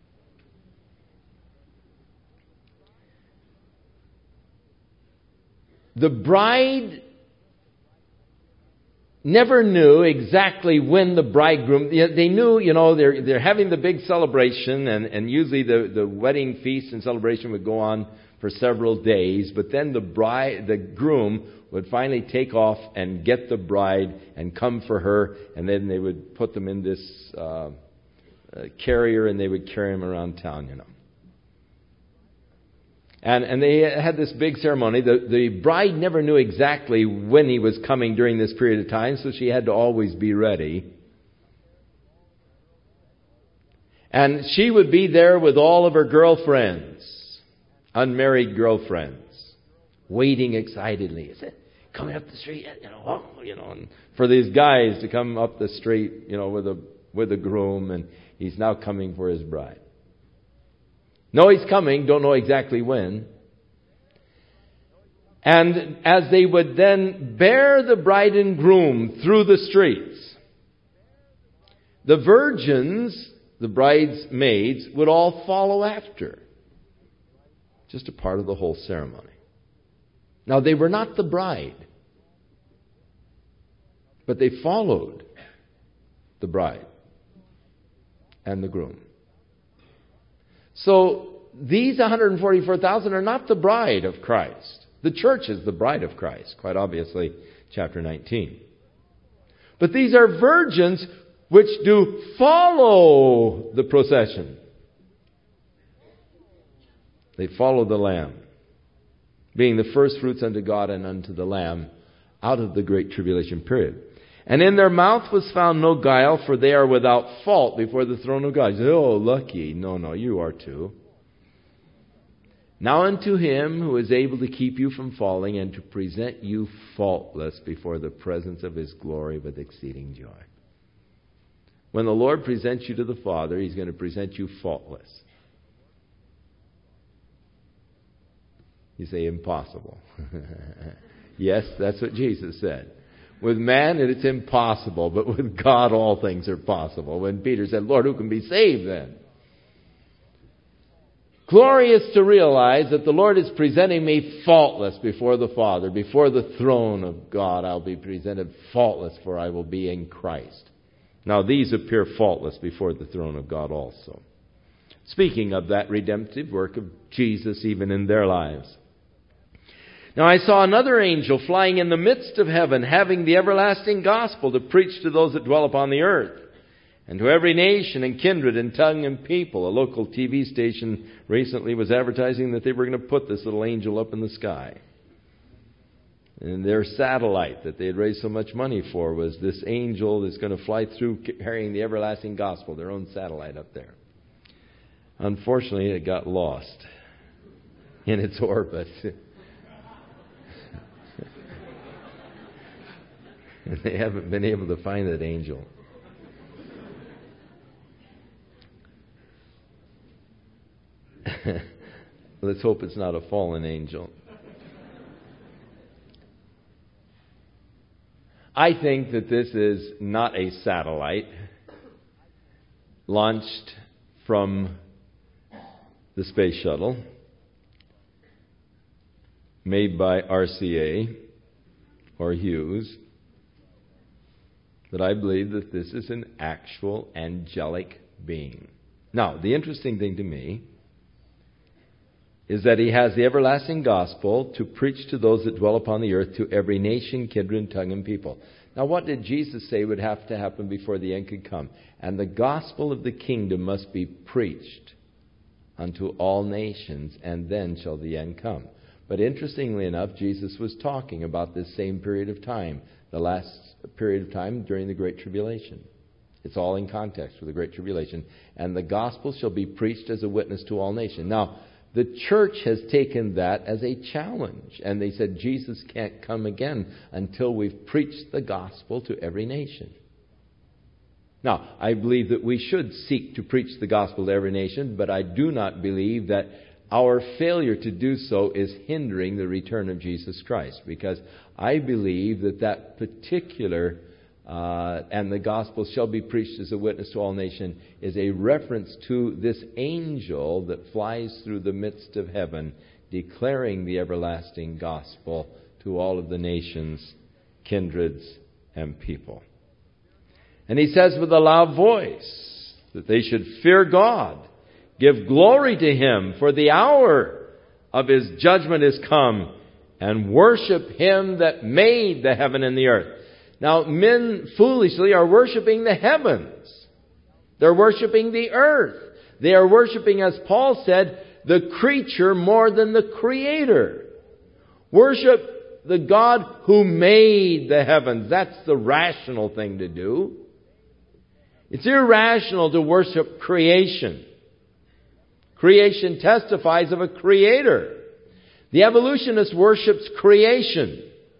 the bride never knew exactly when the bridegroom, they knew, you know, they're, they're having the big celebration, and, and usually the, the wedding feast and celebration would go on for several days, but then the bride, the groom would finally take off and get the bride and come for her, and then they would put them in this uh, uh, carrier, and they would carry them around town, you know. And and they had this big ceremony. The, the bride never knew exactly when he was coming during this period of time, so she had to always be ready. And she would be there with all of her girlfriends, unmarried girlfriends, waiting excitedly. Is it coming up the street? You know, oh, you know, and for these guys to come up the street, you know, with a with a groom, and he's now coming for his bride. Know he's coming, don't know exactly when. And as they would then bear the bride and groom through the streets, the virgins, the bridesmaids, would all follow after. Just a part of the whole ceremony. Now, they were not the bride, but they followed the bride and the groom. So these one hundred forty-four thousand are not the bride of Christ. The church is the bride of Christ, quite obviously, chapter nineteen. But these are virgins which do follow the procession. They follow the Lamb, being the first fruits unto God and unto the Lamb out of the great tribulation period. And in their mouth was found no guile, for they are without fault before the throne of God. You say, oh, lucky. No, no, you are too. Now unto him who is able to keep you from falling and to present you faultless before the presence of his glory with exceeding joy. When the Lord presents you to the Father, he's going to present you faultless. You say, impossible. Yes, that's what Jesus said. With man, it's impossible, but with God, all things are possible. When Peter said, Lord, who can be saved then? Glorious to realize that the Lord is presenting me faultless before the Father. Before the throne of God, I'll be presented faultless, for I will be in Christ. Now, these appear faultless before the throne of God also. Speaking of that redemptive work of Jesus, even in their lives. Now I saw another angel flying in the midst of heaven, having the everlasting gospel to preach to those that dwell upon the earth, and to every nation and kindred and tongue and people. A local T V station recently was advertising that they were going to put this little angel up in the sky. And their satellite that they had raised so much money for was this angel that's going to fly through carrying the everlasting gospel, their own satellite up there. Unfortunately, it got lost in its orbit. And they haven't been able to find that angel. Let's hope it's not a fallen angel. I think that this is not a satellite launched from the space shuttle made by R C A or Hughes. But I believe that this is an actual angelic being. Now, the interesting thing to me is that he has the everlasting gospel to preach to those that dwell upon the earth, to every nation, kindred, tongue, and people. Now, what did Jesus say would have to happen before the end could come? And the gospel of the kingdom must be preached unto all nations, and then shall the end come. But interestingly enough, Jesus was talking about this same period of time, the last period of time during the Great Tribulation. It's all in context with the Great Tribulation. And the gospel shall be preached as a witness to all nations. Now, the church has taken that as a challenge. And they said Jesus can't come again until we've preached the gospel to every nation. Now, I believe that we should seek to preach the gospel to every nation, but I do not believe that our failure to do so is hindering the return of Jesus Christ, because I believe that that particular uh, and the gospel shall be preached as a witness to all nations is a reference to this angel that flies through the midst of heaven, declaring the everlasting gospel to all of the nations, kindreds, and people. And he says with a loud voice that they should fear God, give glory to him, for the hour of his judgment is come, and worship him that made the heaven and the earth. Now, men foolishly are worshiping the heavens. They're worshiping the earth. They are worshiping, as Paul said, the creature more than the Creator. Worship the God who made the heavens. That's the rational thing to do. It's irrational to worship creation. Creation testifies of a Creator. The evolutionist worships creation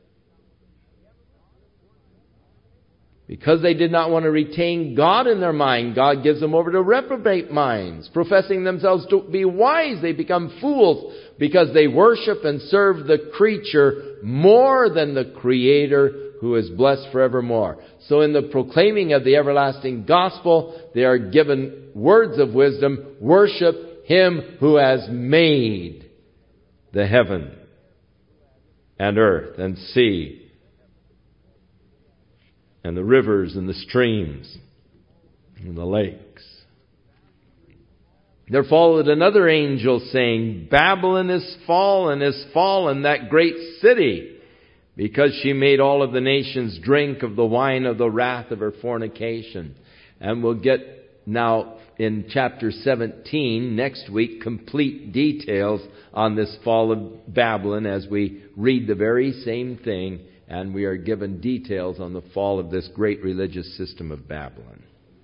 because they did not want to retain God in their mind. God gives them over to reprobate minds. Professing themselves to be wise, they become fools because they worship and serve the creature more than the Creator, who is blessed forevermore. So in the proclaiming of the everlasting gospel, they are given words of wisdom. Worship him who has made the heaven and earth and sea and the rivers and the streams and the lakes. There followed another angel saying, Babylon is fallen, is fallen, that great city, because she made all of the nations drink of the wine of the wrath of her fornication. And we'll get now in chapter seventeen, next week, complete details on this fall of Babylon as we read the very same thing, and we are given details on the fall of this great religious system of Babylon.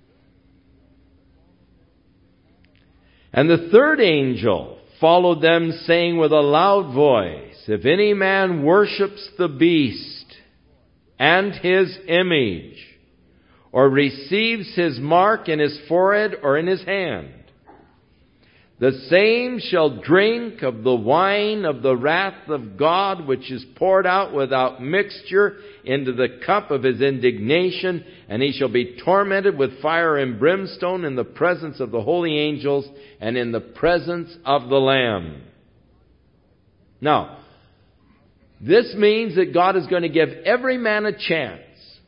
And the third angel followed them, saying with a loud voice, If any man worships the beast and his image, or receives his mark in his forehead or in his hand, the same shall drink of the wine of the wrath of God, which is poured out without mixture into the cup of his indignation, and he shall be tormented with fire and brimstone in the presence of the holy angels and in the presence of the Lamb. Now, this means that God is going to give every man a chance.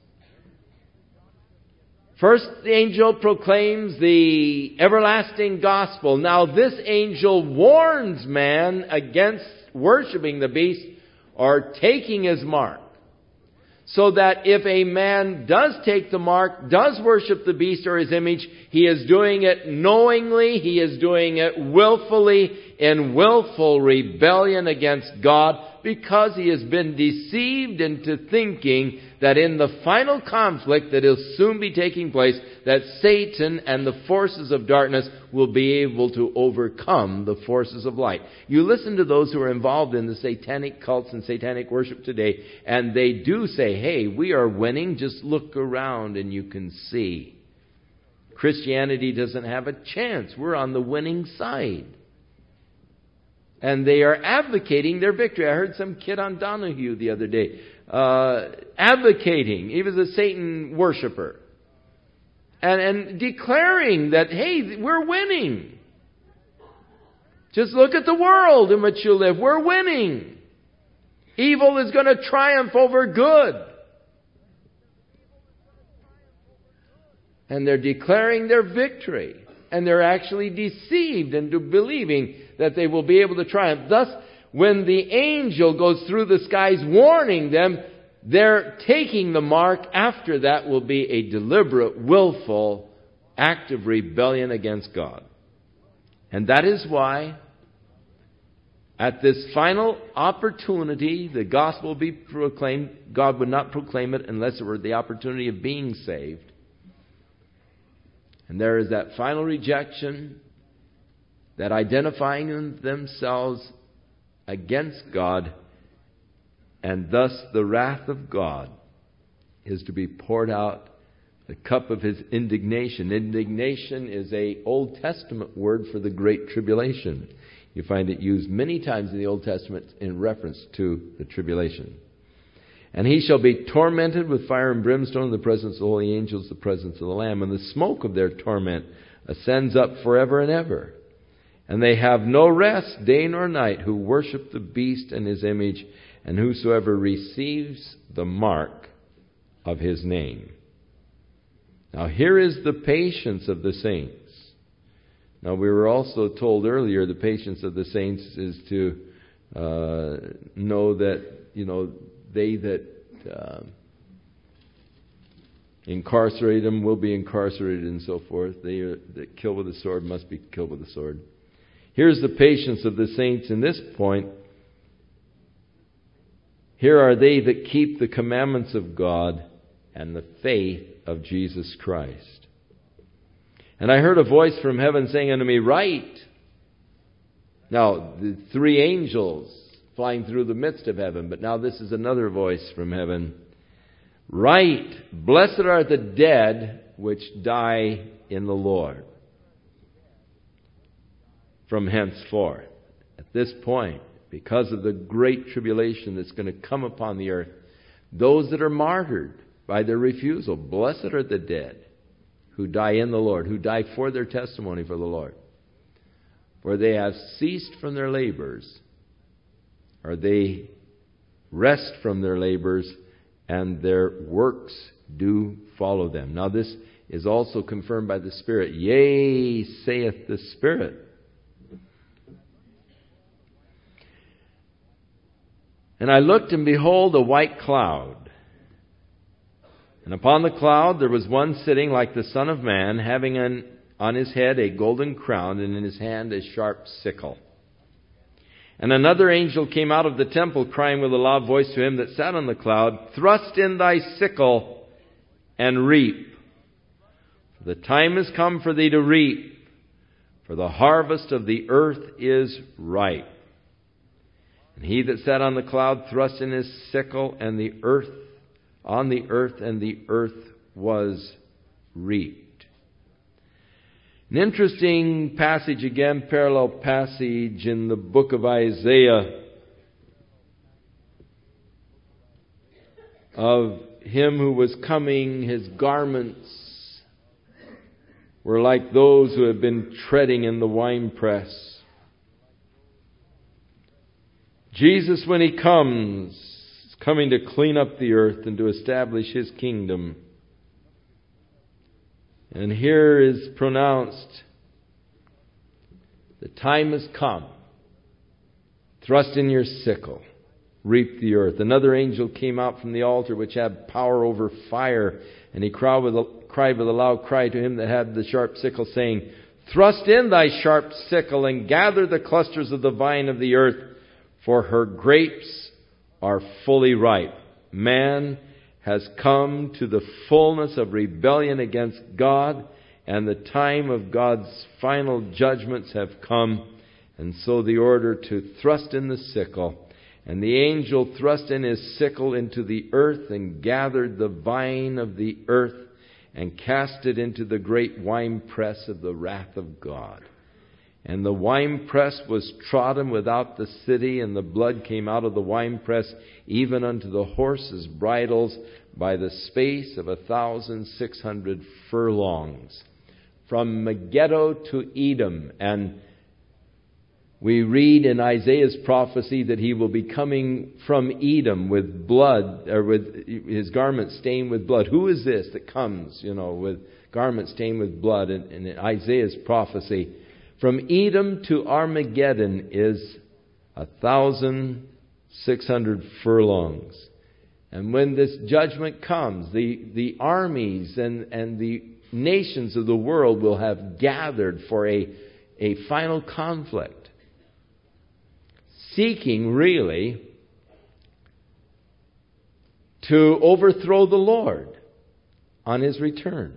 First, the angel proclaims the everlasting gospel. Now, this angel warns man against worshiping the beast or taking his mark. So that if a man does take the mark, does worship the beast or his image, he is doing it knowingly, he is doing it willfully, in willful rebellion against God, because he has been deceived into thinking that in the final conflict that will soon be taking place, that Satan and the forces of darkness will be able to overcome the forces of light. You listen to those who are involved in the satanic cults and satanic worship today, and they do say, hey, we are winning, just look around and you can see. Christianity doesn't have a chance. We're on the winning side. And they are advocating their victory. I heard some kid on Donahue the other day uh, advocating. He was a Satan worshiper. And, and declaring that, hey, we're winning. Just look at the world in which you live. We're winning. Evil is going to triumph over good. And they're declaring their victory. And they're actually deceived into believing that they will be able to triumph. Thus, when the angel goes through the skies warning them, they're taking the mark. After that will be a deliberate, willful act of rebellion against God. And that is why, at this final opportunity, the gospel will be proclaimed. God would not proclaim it unless it were the opportunity of being saved. And there is that final rejection, that identifying themselves against God, and thus the wrath of God is to be poured out, the cup of his indignation. Indignation is a Old Testament word for the Great Tribulation. You find it used many times in the Old Testament in reference to the tribulation. And he shall be tormented with fire and brimstone in the presence of the holy angels, the presence of the Lamb. And the smoke of their torment ascends up forever and ever. And they have no rest day nor night who worship the beast and his image, and whosoever receives the mark of his name. Now here is the patience of the saints. Now we were also told earlier the patience of the saints is to uh, know that, you know, they that uh, incarcerate them will be incarcerated and so forth. They are, that kill with the sword must be killed with the sword. Here's the patience of the saints in this point. Here are they that keep the commandments of God and the faith of Jesus Christ. And I heard a voice from heaven saying unto me, Write. Now, the three angels flying through the midst of heaven, but now this is another voice from heaven. Write, blessed are the dead which die in the Lord from henceforth. At this point, because of the great tribulation that's going to come upon the earth, those that are martyred by their refusal, blessed are the dead who die in the Lord, who die for their testimony for the Lord. For they have ceased from their labors, or they rest from their labors, and their works do follow them. Now this is also confirmed by the Spirit. Yea, saith the Spirit. And I looked, and behold, a white cloud. And upon the cloud there was one sitting like the Son of Man, having an, on his head a golden crown, and in his hand a sharp sickle. And another angel came out of the temple, crying with a loud voice to him that sat on the cloud, Thrust in thy sickle, and reap. For the time is come for thee to reap, for the harvest of the earth is ripe. And he that sat on the cloud thrust in his sickle, and the earth on the earth, and the earth was reaped. An interesting passage again, parallel passage in the book of Isaiah of him who was coming. His garments were like those who had been treading in the winepress. Jesus, when He comes, is coming to clean up the earth and to establish His kingdom. And here is pronounced, the time has come. Thrust in your sickle, reap the earth. Another angel came out from the altar which had power over fire, and he cried with a, cried with a loud cry to him that had the sharp sickle, saying, Thrust in thy sharp sickle, and gather the clusters of the vine of the earth, for her grapes are fully ripe. Man has come to the fullness of rebellion against God, and the time of God's final judgments have come. And so the order to thrust in the sickle. And the angel thrust in his sickle into the earth, and gathered the vine of the earth, and cast it into the great winepress of the wrath of God. And the winepress was trodden without the city, and the blood came out of the winepress, even unto the horses' bridles, by the space of a thousand six hundred furlongs, from Megiddo to Edom. And we read in Isaiah's prophecy that he will be coming from Edom with blood, or with his garments stained with blood. Who is this that comes, you know, with garments stained with blood? And in Isaiah's prophecy, from Edom to Armageddon is a thousand six hundred furlongs. And when this judgment comes, the, the armies and, and the nations of the world will have gathered for a, a final conflict, seeking really to overthrow the Lord on His return.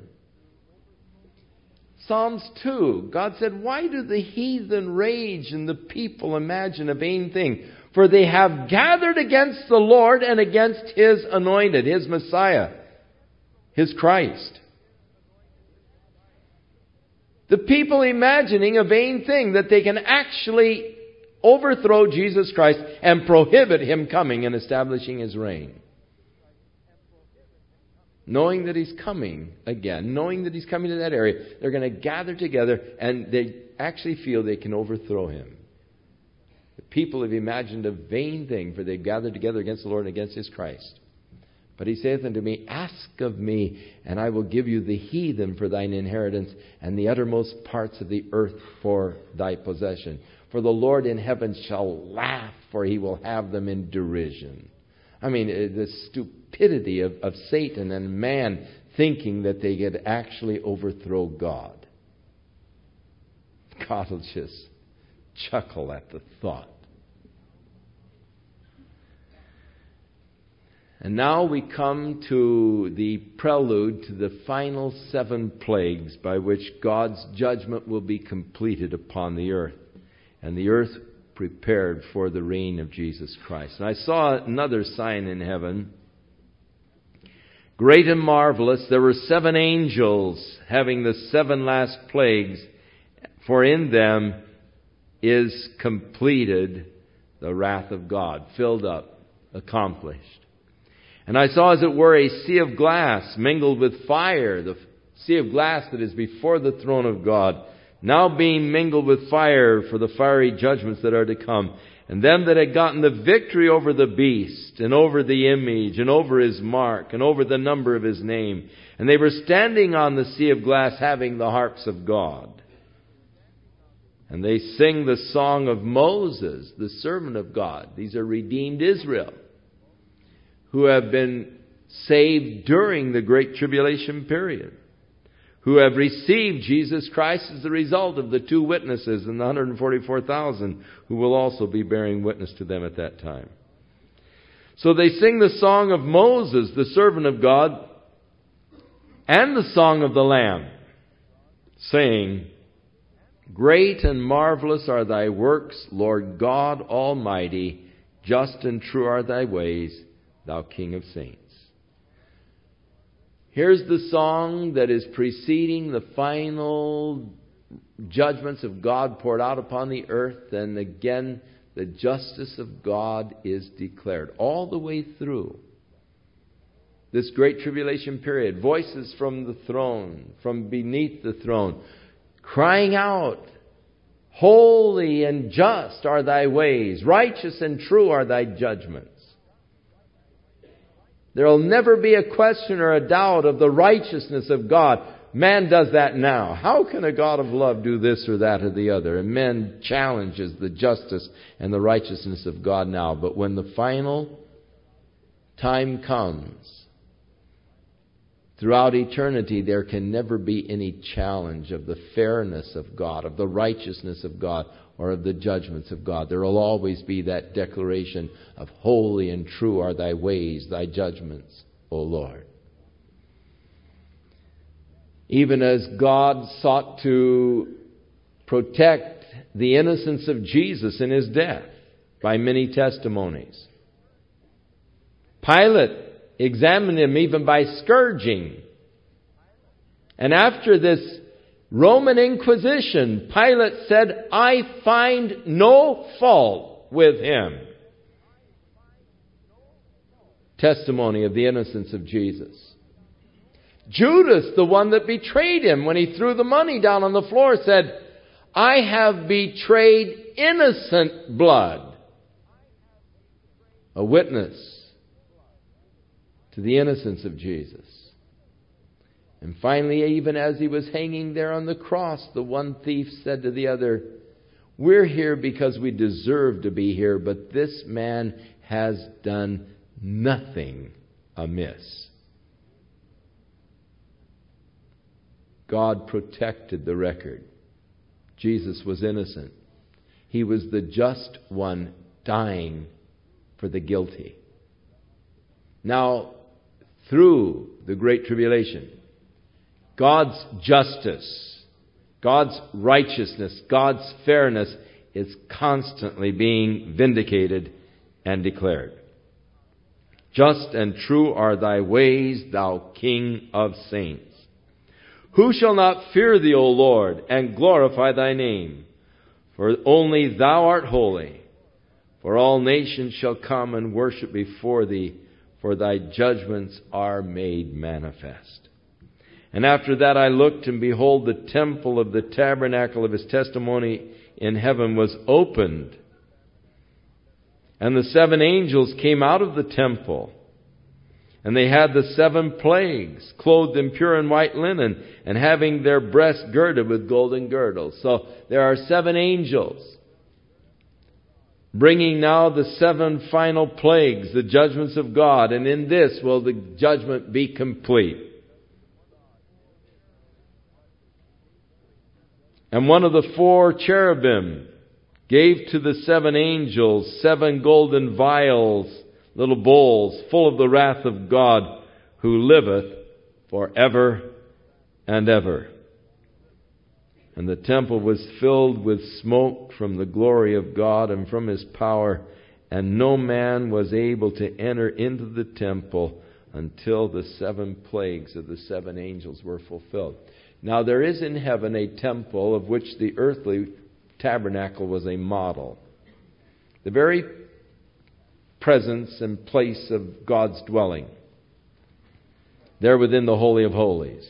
Psalms two, God said, Why do the heathen rage and the people imagine a vain thing? For they have gathered against the Lord and against His anointed, His Messiah, His Christ. The people imagining a vain thing, that they can actually overthrow Jesus Christ and prohibit Him coming and establishing His reign. Knowing that He's coming again, knowing that He's coming to that area, they're going to gather together, and they actually feel they can overthrow Him. The people have imagined a vain thing, for they've gathered together against the Lord and against His Christ. But He saith unto me, Ask of me, and I will give you the heathen for thine inheritance, and the uttermost parts of the earth for thy possession. For the Lord in heaven shall laugh, for He will have them in derision. I mean, the stupidity of, of Satan and man thinking that they could actually overthrow God. God will just chuckle at the thought. And now we come to the prelude to the final seven plagues by which God's judgment will be completed upon the earth. And the earth prepared for the reign of Jesus Christ. And I saw another sign in heaven, great and marvelous. There were seven angels having the seven last plagues, for in them is completed the wrath of God, filled up, accomplished. And I saw, as it were, a sea of glass mingled with fire, the sea of glass that is before the throne of God, now being mingled with fire for the fiery judgments that are to come. and them that had gotten the victory over the beast, and over the image, and over his mark, and over the number of his name. And they were standing on the sea of glass, having the harps of God. And they sing the song of Moses, the servant of God. These are redeemed Israel, who have been saved during the Great Tribulation period, who have received Jesus Christ as the result of the two witnesses and the one hundred forty-four thousand who will also be bearing witness to them at that time. So they sing the song of Moses, the servant of God, and the song of the Lamb, saying, "Great and marvelous are thy works, Lord God Almighty. Just and true are thy ways, thou King of saints." Here's the song that is preceding the final judgments of God poured out upon the earth. And again, the justice of God is declared all the way through this great tribulation period. Voices from the throne, from beneath the throne, crying out, "Holy and just are thy ways, righteous and true are thy judgments." There will never be a question or a doubt of the righteousness of God. Man does that now. How can a God of love do this or that or the other? And man challenges the justice and the righteousness of God now. But when the final time comes, throughout eternity, there can never be any challenge of the fairness of God, of the righteousness of God, or of the judgments of God. There will always be that declaration of holy and true are thy ways, thy judgments, O Lord. Even as God sought to protect the innocence of Jesus in his death by many testimonies, Pilate examined him even by scourging. And after this Roman Inquisition, Pilate said, "I find no fault with him." Testimony of the innocence of Jesus. Judas, the one that betrayed him when he threw the money down on the floor, said, "I have betrayed innocent blood." A witness to the innocence of Jesus. And finally, even as he was hanging there on the cross, the one thief said to the other, "We're here because we deserve to be here, but this man has done nothing amiss." God protected the record. Jesus was innocent. He was the just one dying for the guilty. Now, through the Great Tribulation, God's justice, God's righteousness, God's fairness is constantly being vindicated and declared. "Just and true are thy ways, thou King of saints. Who shall not fear thee, O Lord, and glorify thy name? For only thou art holy. For all nations shall come and worship before thee, for thy judgments are made manifest." And after that I looked, and behold, the temple of the tabernacle of his testimony in heaven was opened. And the seven angels came out of the temple. And they had the seven plagues, clothed in pure and white linen, and having their breasts girded with golden girdles. So there are seven angels bringing now the seven final plagues, the judgments of God. And in this will the judgment be complete. And one of the four cherubim gave to the seven angels seven golden vials, little bowls, full of the wrath of God, who liveth forever and ever. And the temple was filled with smoke from the glory of God and from his power, and no man was able to enter into the temple until the seven plagues of the seven angels were fulfilled. Now there is in heaven a temple of which the earthly tabernacle was a model. The very presence and place of God's dwelling, there within the Holy of Holies.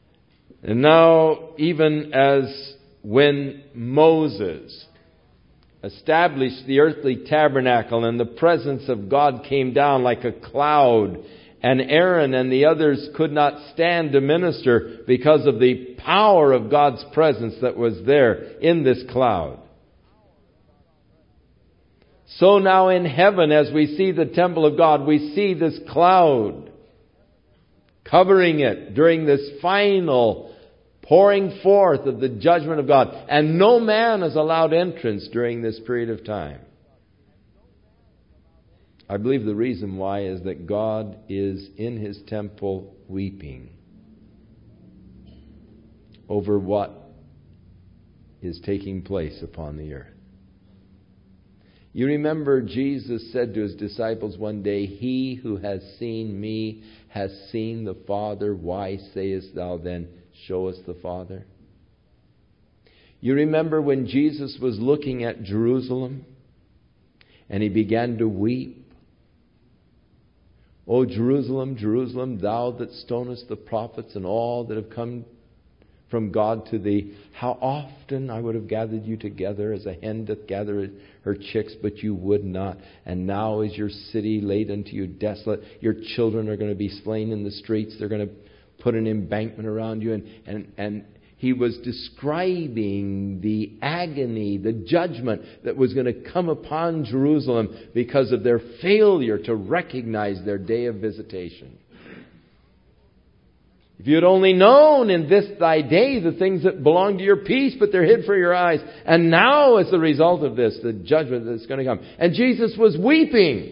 And now, even as when Moses established the earthly tabernacle, and the presence of God came down like a cloud, and Aaron and the others could not stand to minister because of the power of God's presence that was there in this cloud. So now in heaven, as we see the temple of God, we see this cloud covering it during this final pouring forth of the judgment of God. And no man is allowed entrance during this period of time. I believe the reason why is that God is in His temple weeping over what is taking place upon the earth. You remember Jesus said to His disciples one day, "He who has seen me has seen the Father. Why sayest thou then, show us the Father?" You remember when Jesus was looking at Jerusalem and He began to weep. "O Jerusalem, Jerusalem, thou that stonest the prophets and all that have come from God to thee, how often I would have gathered you together as a hen doth gather her chicks, but you would not. And now is your city laid unto you desolate. Your children are going to be slain in the streets. They're going to put an embankment around you." And, and, and He was describing the agony, the judgment that was going to come upon Jerusalem because of their failure to recognize their day of visitation. "If you had only known in this thy day the things that belong to your peace, but they're hid for your eyes. And now as a result of this, the judgment that's going to come." And Jesus was weeping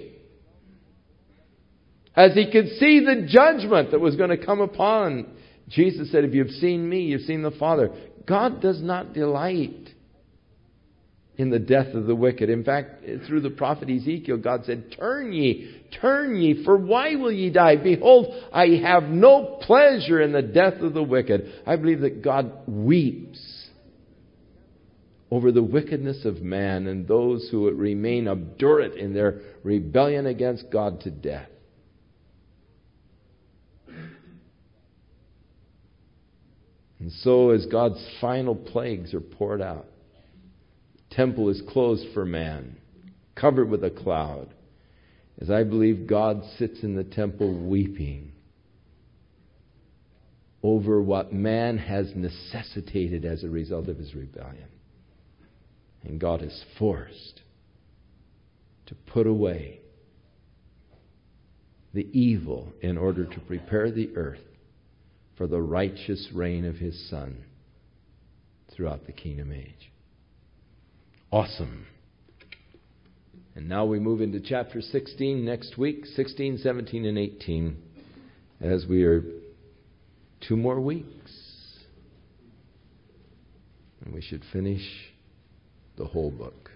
as He could see the judgment that was going to come upon. Jesus said, "If you've seen me, you've seen the Father." God does not delight in the death of the wicked. In fact, through the prophet Ezekiel, God said, "Turn ye, turn ye, for why will ye die? Behold, I have no pleasure in the death of the wicked." I believe that God weeps over the wickedness of man and those who remain obdurate in their rebellion against God to death. And so as God's final plagues are poured out, temple is closed for man, covered with a cloud, as I believe God sits in the temple weeping over what man has necessitated as a result of his rebellion. And God is forced to put away the evil in order to prepare the earth for the righteous reign of His Son throughout the kingdom age. Awesome. And now we move into chapter sixteen next week, sixteen, seventeen, and eighteen, as we are two more weeks. And we should finish the whole book.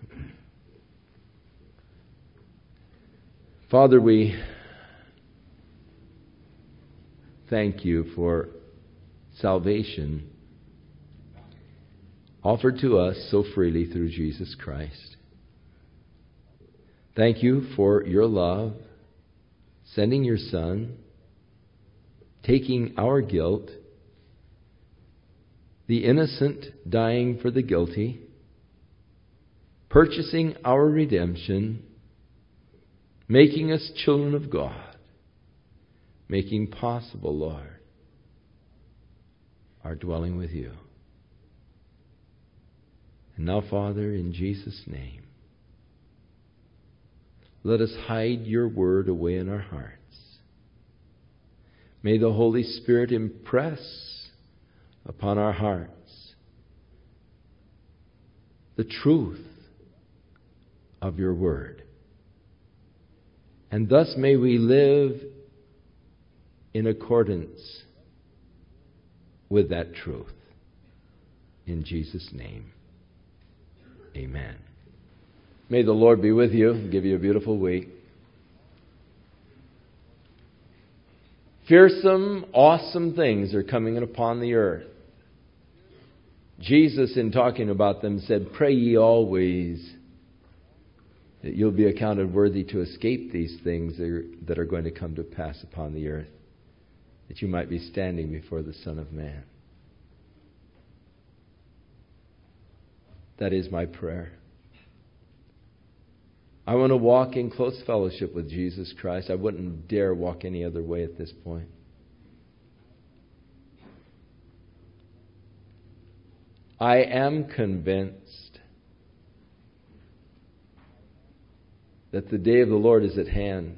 Father, we thank You for salvation offered to us so freely through Jesus Christ. Thank You for Your love, sending Your Son, taking our guilt, the innocent dying for the guilty, purchasing our redemption, making us children of God, making possible, Lord, our dwelling with You. And now, Father, in Jesus' name, let us hide Your word away in our hearts. May the Holy Spirit impress upon our hearts the truth of Your word. And thus may we live in accordance with that truth. In Jesus' name, amen. May the Lord be with you and give you a beautiful week. Fearsome, awesome things are coming upon the earth. Jesus, in talking about them, said, "Pray ye always that you'll be accounted worthy to escape these things that are going to come to pass upon the earth, that you might be standing before the Son of Man." That is my prayer. I want to walk in close fellowship with Jesus Christ. I wouldn't dare walk any other way at this point. I am convinced that the day of the Lord is at hand.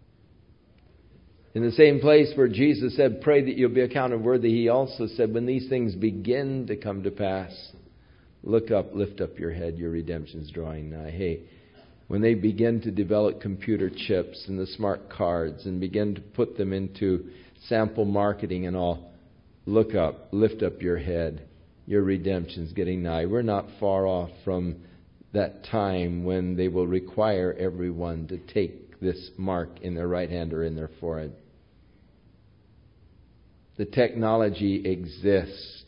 In the same place where Jesus said, pray that you'll be accounted worthy, He also said, when these things begin to come to pass, look up, lift up your head, your redemption's drawing nigh. Hey, when they begin to develop computer chips and the smart cards and begin to put them into sample marketing and all, look up, lift up your head, your redemption's getting nigh. We're not far off from that time when they will require everyone to take this mark in their right hand or in their forehead. The technology exists.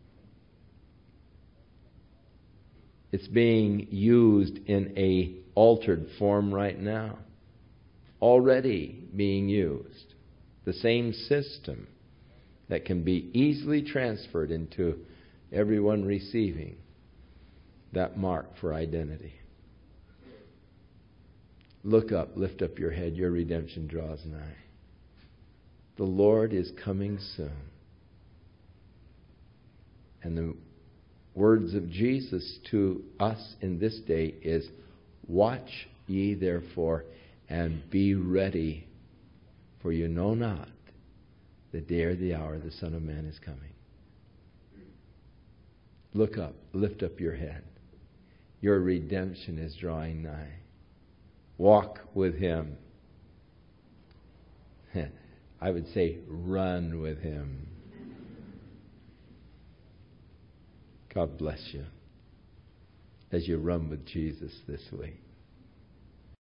It's being used in a altered form right now. Already being used. The same system that can be easily transferred into everyone receiving that mark for identity. Look up, lift up your head, your redemption draws nigh. The Lord is coming soon. And the words of Jesus to us in this day is, watch ye therefore, and be ready, for you know not the day or the hour the Son of Man is coming. Look up, lift up your head. Your redemption is drawing nigh. Walk with Him. I would say run with Him. God bless you as you run with Jesus this week.